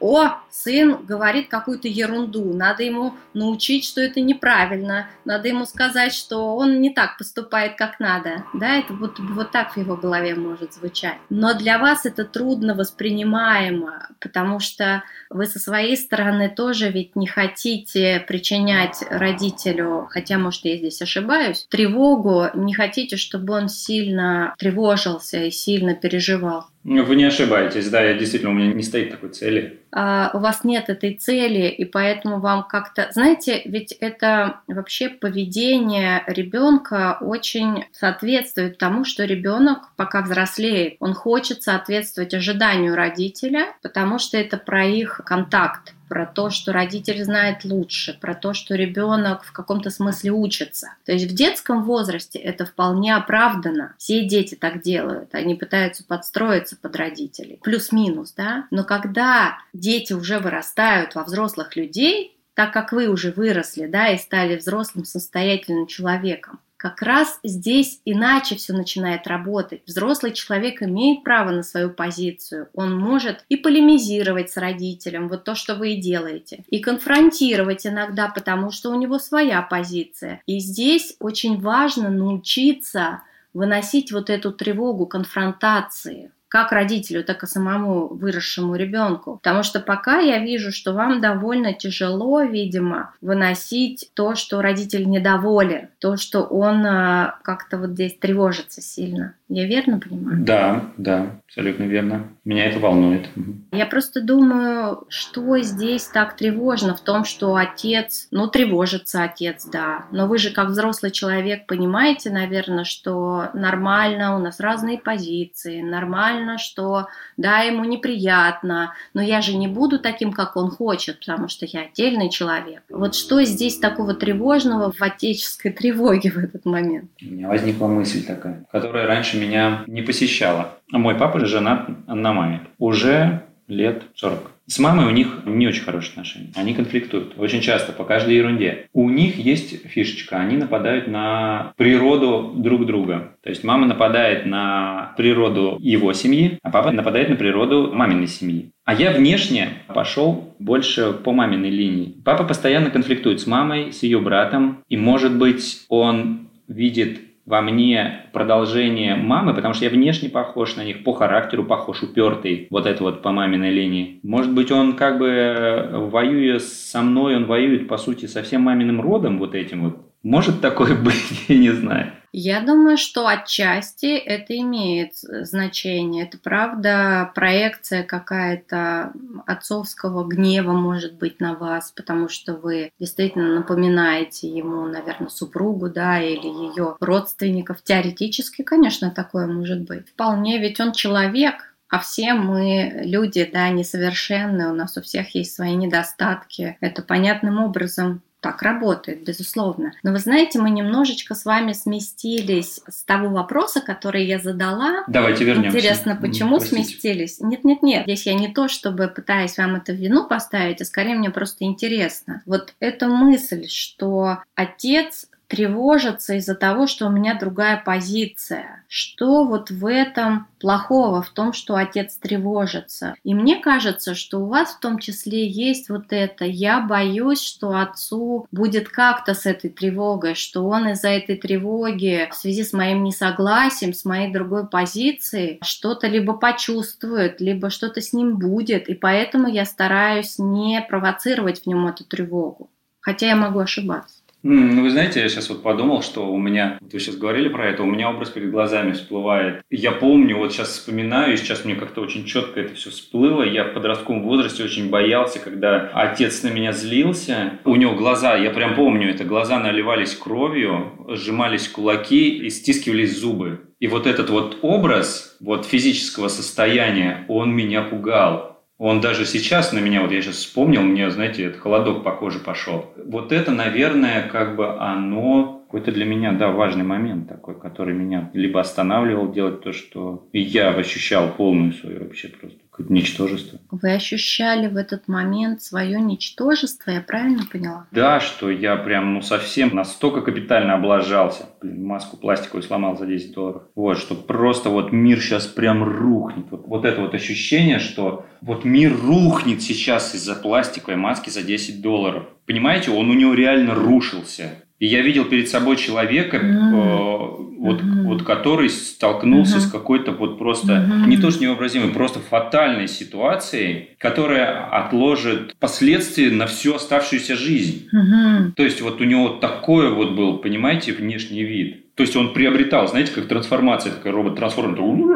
сын говорит какую-то ерунду, надо ему научить, что это неправильно, надо ему сказать, что он не так поступает, как надо, да, это будто бы вот так в его голове может звучать. Но для вас это трудно воспринимаемо, потому что вы со своей стороны тоже ведь не хотите причинять родителю, хотя, может, я здесь ошибаюсь, тревогу, не хотите, чтобы он сильно тревожился и сильно переживал. Вы не ошибаетесь, да, у меня не стоит такой цели. У вас нет этой цели, и поэтому вам как-то... Знаете, ведь это вообще поведение ребенка очень соответствует тому, что ребенок, пока взрослеет, он хочет соответствовать ожиданию родителя, потому что это про их контакт, про то, что родитель знает лучше, про то, что ребенок в каком-то смысле учится. То есть в детском возрасте это вполне оправдано. Все дети так делают, они пытаются подстроиться под родителей. Плюс-минус, да? Но когда дети уже вырастают во взрослых людей, так как вы уже выросли, да, и стали взрослым самостоятельным человеком, как раз здесь иначе все начинает работать. Взрослый человек имеет право на свою позицию. Он может и полемизировать с родителем, вот то, что вы и делаете, и конфронтировать иногда, потому что у него своя позиция. И здесь очень важно научиться выносить вот эту тревогу конфронтации, как родителю, так и самому выросшему ребенку. Потому что пока я вижу, что вам довольно тяжело, видимо, выносить то, что родитель недоволен, то, что он как-то вот здесь тревожится сильно. Я верно понимаю? Да, абсолютно верно. Меня это волнует. Я просто думаю, что здесь так тревожно в том, что отец, тревожится отец, да. Но вы же как взрослый человек понимаете, наверное, что нормально, у нас разные позиции, нормально, что да, ему неприятно, но я же не буду таким, как он хочет, потому что я отдельный человек. Вот что здесь такого тревожного в отеческой тревоге в этот момент? У меня возникла мысль такая, которая раньше меня не посещала. Мой папа женат на маме уже лет 40. С мамой у них не очень хорошие отношения. Они конфликтуют. Очень часто, по каждой ерунде. У них есть фишечка. Они нападают на природу друг друга. То есть мама нападает на природу его семьи, а папа нападает на природу маминой семьи. А я внешне пошел больше по маминой линии. Папа постоянно конфликтует с мамой, с ее братом. И, может быть, он видит во мне продолжение мамы, потому что я внешне похож на них, по характеру похож, упертый, вот это вот по маминой линии. Может быть, он как бы, воюя со мной, он воюет, по сути, со всем маминым родом вот этим вот. Может такое быть, я не знаю. Я думаю, что отчасти это имеет значение. Это правда проекция какая-то отцовского гнева может быть на вас, потому что вы действительно напоминаете ему, наверное, супругу, да, или ее родственников. Теоретически, конечно, такое может быть. Вполне, ведь он человек. А все мы люди, да, несовершенные, у нас у всех есть свои недостатки. Это понятным образом так работает, безусловно. Но вы знаете, мы немножечко с вами сместились с того вопроса, который я задала. Давайте вернемся. Интересно, почему сместились? Нет. Здесь я не то, чтобы пытаюсь вам это в вину поставить, а скорее мне просто интересно. Вот эта мысль, что отец тревожится из-за того, что у меня другая позиция. Что вот в этом плохого, в том, что отец тревожится? И мне кажется, что у вас в том числе есть вот это. Я боюсь, что отцу будет как-то с этой тревогой, что он из-за этой тревоги в связи с моим несогласием, с моей другой позицией, что-то либо почувствует, либо что-то с ним будет. И поэтому я стараюсь не провоцировать в нем эту тревогу. Хотя я могу ошибаться. Ну, вы знаете, я сейчас вот подумал, что у меня, вот вы сейчас говорили про это, у меня образ перед глазами всплывает. Я помню, вот сейчас вспоминаю, и сейчас мне как-то очень четко это все всплыло. Я в подростковом возрасте очень боялся, когда отец на меня злился. У него глаза, я прям помню это, глаза наливались кровью, сжимались кулаки и стискивались зубы. И вот этот вот образ вот физического состояния, он меня пугал. Он даже сейчас на меня, вот я сейчас вспомнил, мне, знаете, этот холодок по коже пошел. Вот это, наверное, как бы оно какой-то для меня, да, важный момент такой, который меня либо останавливал делать то, что я ощущал полную свою вообще просто какое-то ничтожество. Вы ощущали в этот момент свое ничтожество, я правильно поняла? Да, что я прям, совсем настолько капитально облажался. Маску пластиковую сломал за $10. Вот, что просто вот мир сейчас прям рухнет. Вот это вот ощущение, что вот мир рухнет сейчас из-за пластиковой маски за $10. Понимаете, он у него реально рушился. И я видел перед собой человека, который столкнулся с какой-то вот просто, не то что невообразимой, просто фатальной ситуацией, которая отложит последствия на всю оставшуюся жизнь. То есть вот у него такой вот был, понимаете, внешний вид. То есть он приобретал, знаете, как трансформация, такая робот-трансформер,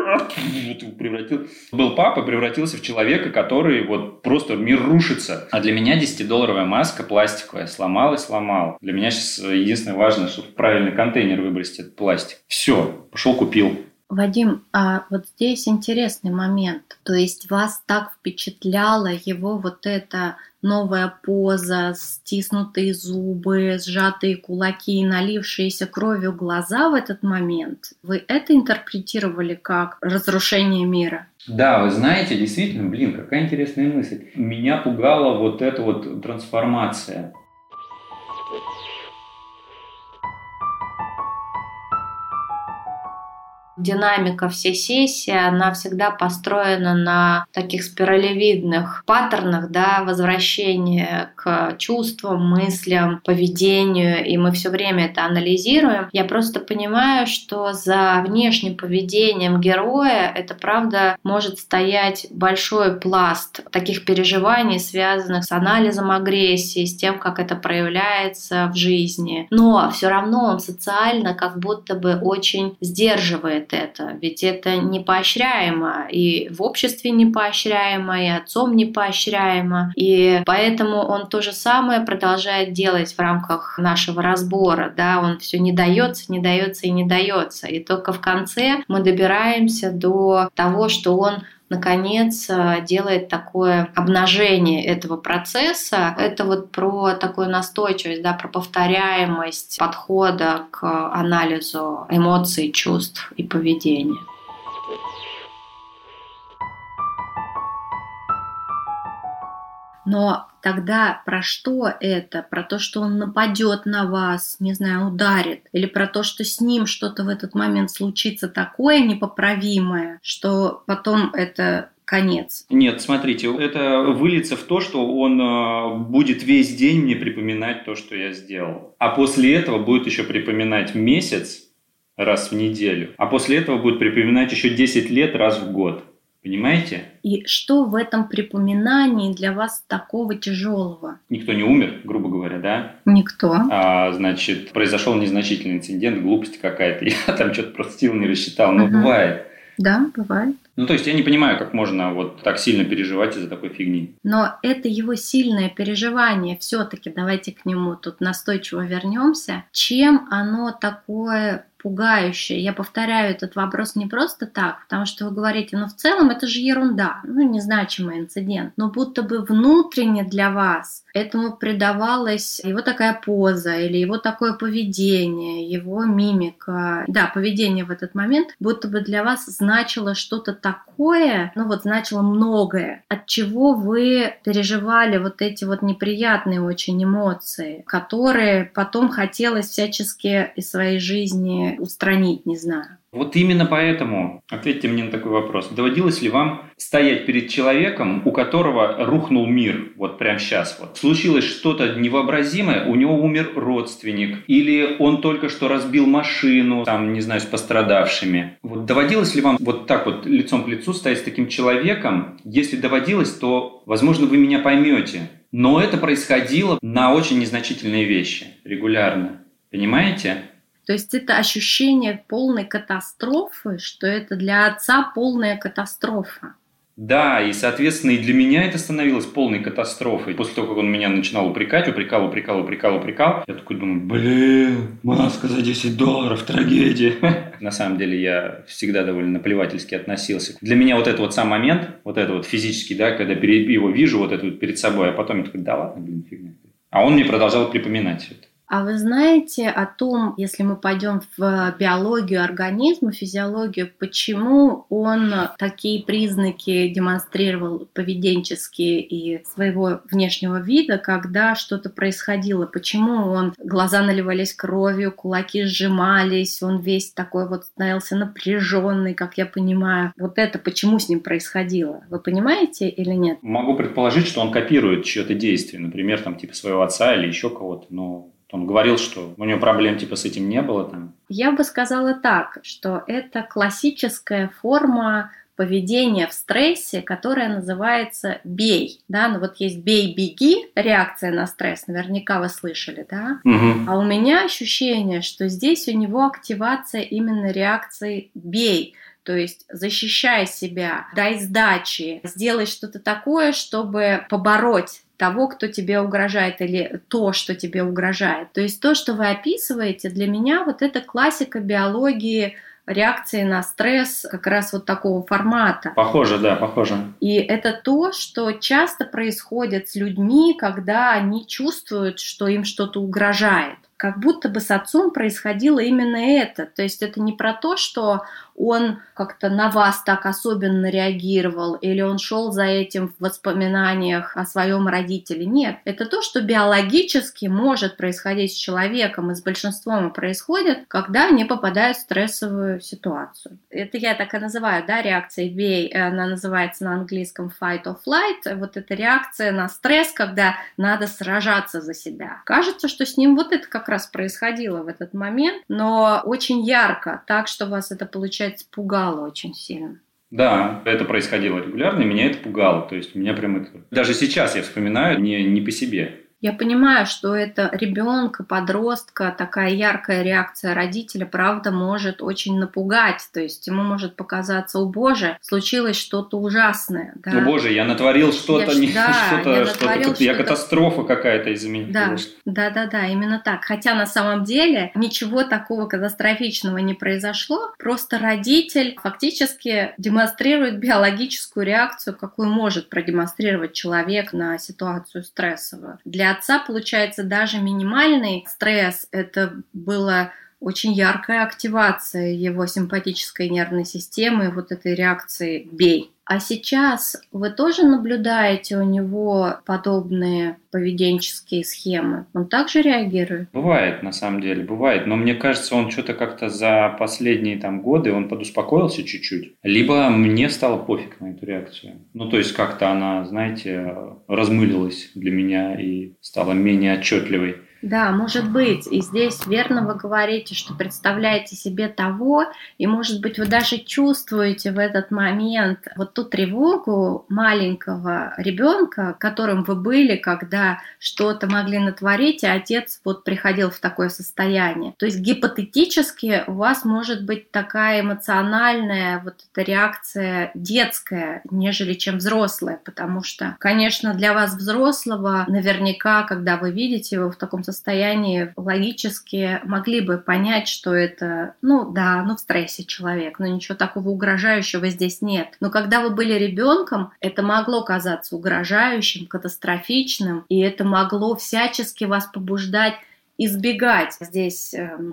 был папа, превратился в человека, который вот просто мир рушится. А для меня $10 маска пластиковая сломалась. Для меня сейчас единственное важное, чтобы в правильный контейнер выбросить этот пластик. Все, пошел купил. Вадим, а вот здесь интересный момент. То есть вас так впечатляла его вот эта новая поза, стиснутые зубы, сжатые кулаки и налившиеся кровью глаза в этот момент? Вы это интерпретировали как разрушение мира? Да, вы знаете, действительно, какая интересная мысль. Меня пугала вот эта вот трансформация. Динамика всей сессии, она всегда построена на таких спиралевидных паттернах, да, возвращения к чувствам, мыслям, поведению, и мы все время это анализируем. Я просто понимаю, что за внешним поведением героя это, правда, может стоять большой пласт таких переживаний, связанных с анализом агрессии, с тем, как это проявляется в жизни. Но все равно он социально как будто бы очень сдерживает это, ведь это не поощряемо, и в обществе не поощряемо, и отцом не поощряемо, и поэтому он то же самое продолжает делать в рамках нашего разбора, да, он все не дается, и только в конце мы добираемся до того, что он наконец делает такое обнажение этого процесса. Это вот про такую настойчивость, да, про повторяемость подхода к анализу эмоций, чувств и поведения. Но тогда про что это? Про то, что он нападет на вас, не знаю, ударит? Или про то, что с ним что-то в этот момент случится такое непоправимое, что потом это конец? Нет, смотрите, это выльется в то, что он будет весь день мне припоминать то, что я сделал. А после этого будет еще припоминать месяц раз в неделю. А после этого будет припоминать еще 10 лет раз в год. Понимаете? И что в этом припоминании для вас такого тяжелого? Никто не умер, грубо говоря, да? Никто. Значит, произошел незначительный инцидент, глупость какая-то. Я там что-то просто сил не рассчитал. Но бывает. Да, бывает. Ну, то есть я не понимаю, как можно вот так сильно переживать из-за такой фигни. Но это его сильное переживание. Все-таки давайте к нему тут настойчиво вернемся. Чем оно такое пугающее? Я повторяю этот вопрос не просто так, потому что вы говорите, в целом это же ерунда, незначимый инцидент. Но будто бы внутренне для вас этому придавалась его такая поза или его такое поведение, его мимика. Да, поведение в этот момент будто бы для вас значило что-то такое, значило многое, от чего вы переживали вот эти вот неприятные очень эмоции, которые потом хотелось всячески из своей жизни устранить, не знаю. Вот именно поэтому ответьте мне на такой вопрос. Доводилось ли вам стоять перед человеком, у которого рухнул мир вот прямо сейчас? Вот. Случилось что-то невообразимое, у него умер родственник, или он только что разбил машину, с пострадавшими. Вот доводилось ли вам вот так вот лицом к лицу стоять с таким человеком? Если доводилось, то, возможно, вы меня поймете. Но это происходило на очень незначительные вещи, регулярно. Понимаете? То есть это ощущение полной катастрофы, что это для отца полная катастрофа. Да, и, соответственно, и для меня это становилось полной катастрофой. После того, как он меня начинал упрекал, я такой думаю, маска за $10, трагедия. На самом деле я всегда довольно наплевательски относился. Для меня вот этот вот сам момент, вот это вот физический, да, когда его вижу вот это вот перед собой, а потом я такой, да ладно, фигня. А он мне продолжал припоминать все это. А вы знаете о том, если мы пойдем в биологию организма, физиологию, почему он такие признаки демонстрировал поведенческие и своего внешнего вида, когда что-то происходило? Почему глаза наливались кровью, кулаки сжимались, он весь такой вот становился напряженный, как я понимаю. Вот это почему с ним происходило? Вы понимаете или нет? Могу предположить, что он копирует чье-то действие, например, своего отца или еще кого-то, но... Он говорил, что у него проблем с этим не было. Я бы сказала так, что это классическая форма поведения в стрессе, которая называется «бей». Да? Есть «бей-беги», реакция на стресс, наверняка вы слышали, да? Угу. А у меня ощущение, что здесь у него активация именно реакции «бей». То есть защищай себя, дай сдачи, сделай что-то такое, чтобы побороть того, кто тебе угрожает, или то, что тебе угрожает. То есть то, что вы описываете, для меня это классика биологии реакции на стресс как раз такого формата. Похоже, да, похоже. И это то, что часто происходит с людьми, когда они чувствуют, что им что-то угрожает. Как будто бы с отцом происходило именно это. То есть это не про то, что он как-то на вас так особенно реагировал, или он шел за этим в воспоминаниях о своем родителе. Нет, это то, что биологически может происходить с человеком, и с большинством происходит, когда они попадают в стрессовую ситуацию. Это я так и называю, да, реакцией бей, она называется на английском fight or flight. Это реакция на стресс, когда надо сражаться за себя. Кажется, что с ним это как раз происходило в этот момент, но очень ярко, так что вас это получается пугало очень сильно. Да, это происходило регулярно, и меня это пугало. То есть меня прям это... Даже сейчас я вспоминаю не по себе. Я понимаю, что это ребенка, подростка, такая яркая реакция родителя, правда, может очень напугать. То есть ему может показаться, о боже, случилось что-то ужасное. Да? О боже, я натворил что-то, я катастрофа какая-то из-за меня. Да, именно так. Хотя на самом деле ничего такого катастрофичного не произошло. Просто родитель фактически демонстрирует биологическую реакцию, какую может продемонстрировать человек на ситуацию стрессовую. Для отца, получается, даже минимальный стресс – это была очень яркая активация его симпатической нервной системы, этой реакции «бей». А сейчас вы тоже наблюдаете у него подобные поведенческие схемы? Он также реагирует? Бывает, на самом деле, бывает. Но мне кажется, он что-то как-то за последние годы, он подуспокоился чуть-чуть. Либо мне стало пофиг на эту реакцию. То есть как-то она, знаете, размылилась для меня и стала менее отчетливой. Да, может быть. И здесь верно вы говорите, что представляете себе того, и, может быть, вы даже чувствуете в этот момент вот ту тревогу маленького ребенка, которым вы были, когда что-то могли натворить, и отец приходил в такое состояние. То есть гипотетически у вас может быть такая эмоциональная эта реакция детская, нежели чем взрослая, потому что, конечно, для вас взрослого наверняка, когда вы видите его в таком состоянии, логически могли бы понять, что это, в стрессе человек, но ничего такого угрожающего здесь нет. Но когда вы были ребенком, это могло казаться угрожающим, катастрофичным, и это могло всячески вас побуждать избегать здесь,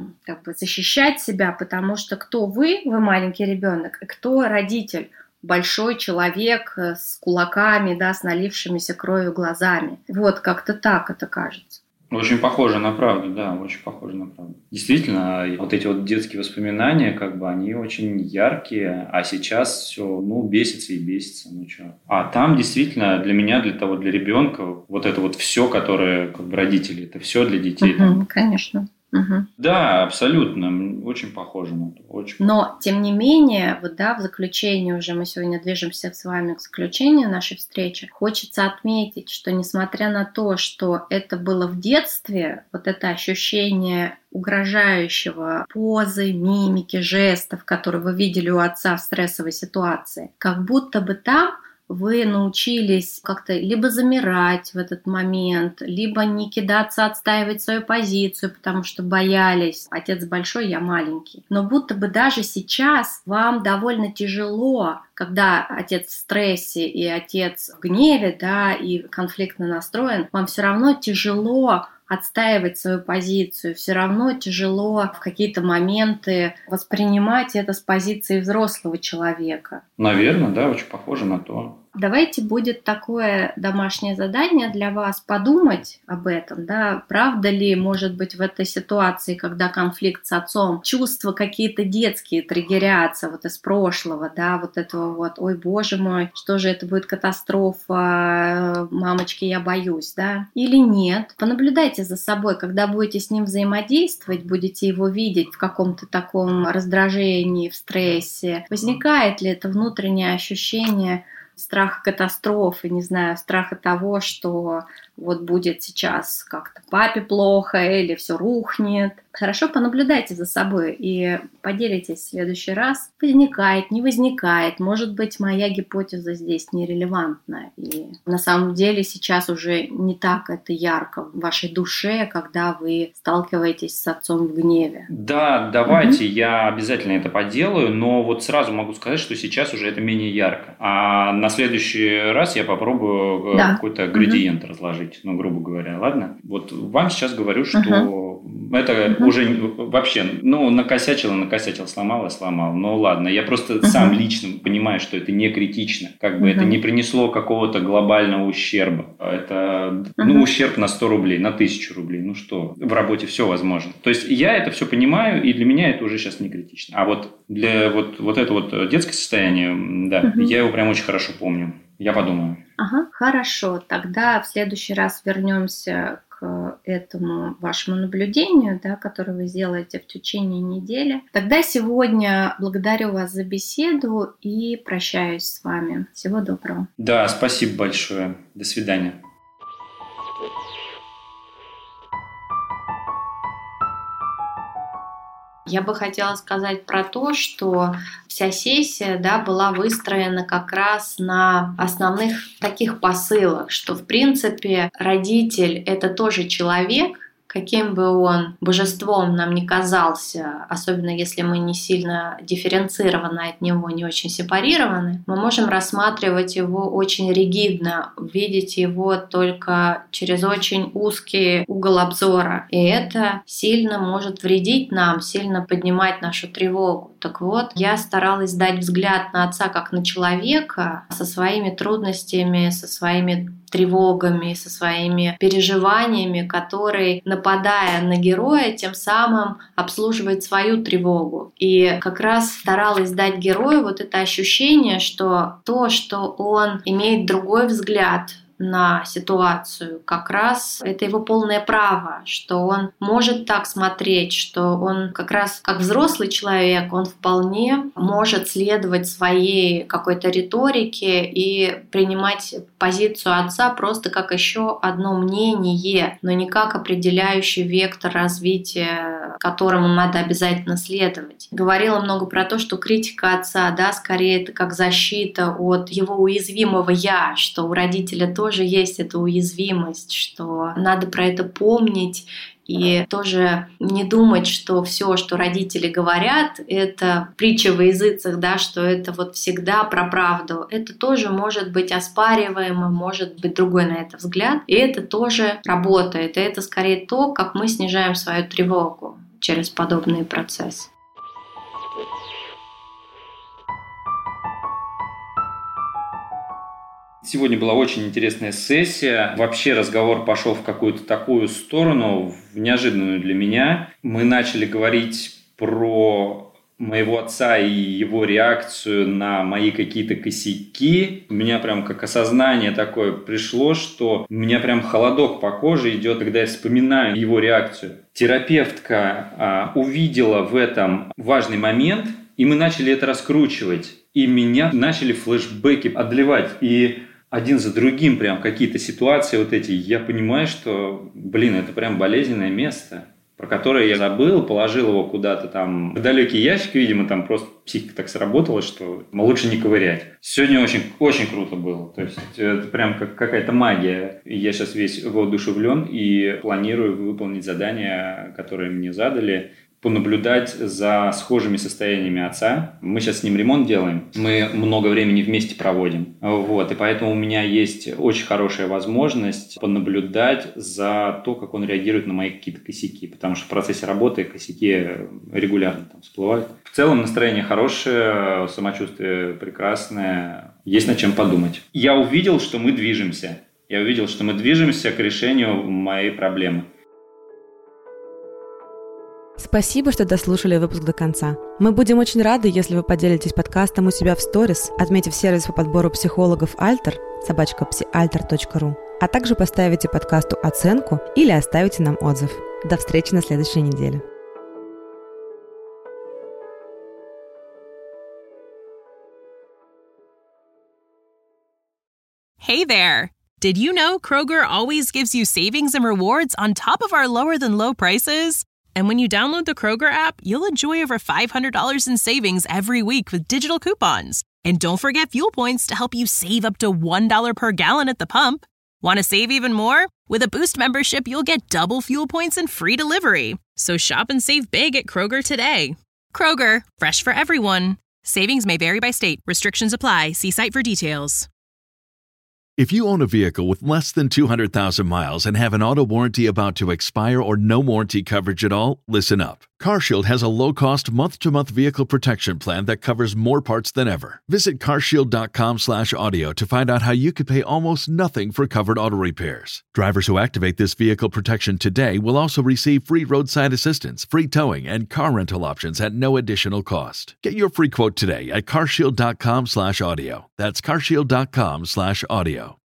защищать себя, потому что кто вы маленький ребенок, и кто родитель, большой человек с кулаками, с налившимися кровью глазами. Как-то так это кажется. Очень похоже на правду, да, очень похоже на правду. Действительно, эти детские воспоминания, они очень яркие, а сейчас все, бесится и бесится, что. А там действительно для меня, для ребенка, это все, которое родители, это все для детей. Конечно. Угу. Да, абсолютно, очень похоже на то. Но, тем не менее, в заключение уже, мы сегодня движемся с вами к заключению нашей встречи, хочется отметить, что несмотря на то, что это было в детстве, это ощущение угрожающего позы, мимики, жестов, которые вы видели у отца в стрессовой ситуации, как будто бы там вы научились как-то либо замирать в этот момент, либо не кидаться, отстаивать свою позицию, потому что боялись. Отец большой, я маленький. Но будто бы даже сейчас вам довольно тяжело, когда отец в стрессе и отец в гневе, и конфликтно настроен, вам все равно тяжело отстаивать свою позицию, все равно тяжело в какие-то моменты воспринимать это с позиции взрослого человека. Наверное, да, очень похоже на то. Давайте будет такое домашнее задание для вас подумать об этом, правда ли, может быть, в этой ситуации, когда конфликт с отцом, чувства какие-то детские триггерятся из прошлого, этого ой, боже мой, что же это будет катастрофа, мамочки, я боюсь, или нет. Понаблюдайте за собой, когда будете с ним взаимодействовать, будете его видеть в каком-то таком раздражении, в стрессе, возникает ли это внутреннее ощущение страха катастрофы, страха того, что будет сейчас как-то папе плохо или все рухнет. Хорошо понаблюдайте за собой и поделитесь в следующий раз. Возникает, не возникает. Может быть, моя гипотеза здесь нерелевантна. И на самом деле сейчас уже не так это ярко в вашей душе, когда вы сталкиваетесь с отцом в гневе. Да, давайте, я обязательно это поделаю, но сразу могу сказать, что сейчас уже это менее ярко. А на следующий раз я попробую какой-то градиент разложить, грубо говоря, ладно? Вам сейчас говорю, что это уже вообще, накосячил, сломал. Ну ладно, я просто сам лично понимаю, что это не критично, это не принесло какого-то глобального ущерба. Это, ущерб на 100 рублей, на 1000 рублей, в работе все возможно. То есть я это все понимаю, и для меня это уже сейчас не критично. А для это детское состояние, я его прям очень хорошо помню. Я подумаю. Хорошо. Тогда в следующий раз вернемся к этому вашему наблюдению, которое вы сделаете в течение недели. Тогда сегодня благодарю вас за беседу и прощаюсь с вами. Всего доброго. Да, спасибо большое. До свидания. Я бы хотела сказать про то, что вся сессия, была выстроена как раз на основных таких посылах, что в принципе родитель — это тоже человек, каким бы он божеством нам ни казался, особенно если мы не сильно дифференцированы от него, не очень сепарированы, мы можем рассматривать его очень ригидно, видеть его только через очень узкий угол обзора. И это сильно может вредить нам, сильно поднимать нашу тревогу. Так вот, я старалась дать взгляд на отца как на человека со своими трудностями, со своими тревогами, со своими переживаниями, который, нападая на героя, тем самым обслуживает свою тревогу. И как раз старалась дать герою вот это ощущение, что то, что он имеет другой взгляд на ситуацию, как раз это его полное право, что он может так смотреть, что он как раз как взрослый человек, он вполне может следовать своей какой-то риторике и принимать позицию отца просто как еще одно мнение, но не как определяющий вектор развития, которому надо обязательно следовать. Говорила много про то, что критика отца, да, скорее это как защита от его уязвимого «я», что у родителя тоже есть эта уязвимость, что надо про это помнить и тоже не думать, что все, что родители говорят, это притча во языцах, да, что это вот всегда про правду. Это тоже может быть оспариваемо, может быть другой на это взгляд, и это тоже работает. И это скорее то, как мы снижаем свою тревогу через подобные процессы. Сегодня была очень интересная сессия. Вообще разговор пошел в какую-то такую сторону, неожиданную для меня. Мы начали говорить про моего отца и его реакцию на мои какие-то косяки. У меня прям как осознание такое пришло, что у меня прям холодок по коже идет, когда я вспоминаю его реакцию. Терапевтка увидела в этом важный момент, и мы начали это раскручивать. И меня начали флешбеки одолевать. И один за другим прям какие-то ситуации вот эти, я понимаю, что, это прям болезненное место, про которое я забыл, положил его куда-то там в далекий ящик, видимо, там просто психика так сработала, что лучше не ковырять. Сегодня очень, очень круто было, то есть это прям как какая-то магия. Я сейчас весь воодушевлен и планирую выполнить задания, которые мне задали, понаблюдать за схожими состояниями отца. Мы сейчас с ним ремонт делаем, мы много времени вместе проводим. И поэтому у меня есть очень хорошая возможность понаблюдать за то, как он реагирует на мои какие-то косяки, потому что в процессе работы косяки регулярно там всплывают. В целом настроение хорошее, самочувствие прекрасное, есть над чем подумать. Я увидел, что мы движемся. К решению моей проблемы. Спасибо, что дослушали выпуск до конца. Мы будем очень рады, если вы поделитесь подкастом у себя в сторис, отметив сервис по подбору психологов Alter, @psyalter.ru, а также поставите подкасту оценку или оставите нам отзыв. До встречи на следующей неделе. Hey there! Did you know Kroger always gives you savings and rewards on top of our lower-than-low prices? And when you download the Kroger app, you'll enjoy over $500 in savings every week with digital coupons. And don't forget fuel points to help you save up to $1 per gallon at the pump. Want to save even more? With a Boost membership, you'll get double fuel points and free delivery. So shop and save big at Kroger today. Kroger, fresh for everyone. Savings may vary by state. Restrictions apply. See site for details. If you own a vehicle with less than 200,000 miles and have an auto warranty about to expire or no warranty coverage at all, listen up. CarShield has a low-cost month-to-month vehicle protection plan that covers more parts than ever. Visit carshield.com/audio to find out how you could pay almost nothing for covered auto repairs. Drivers who activate this vehicle protection today will also receive free roadside assistance, free towing, and car rental options at no additional cost. Get your free quote today at carshield.com/audio. That's carshield.com/audio.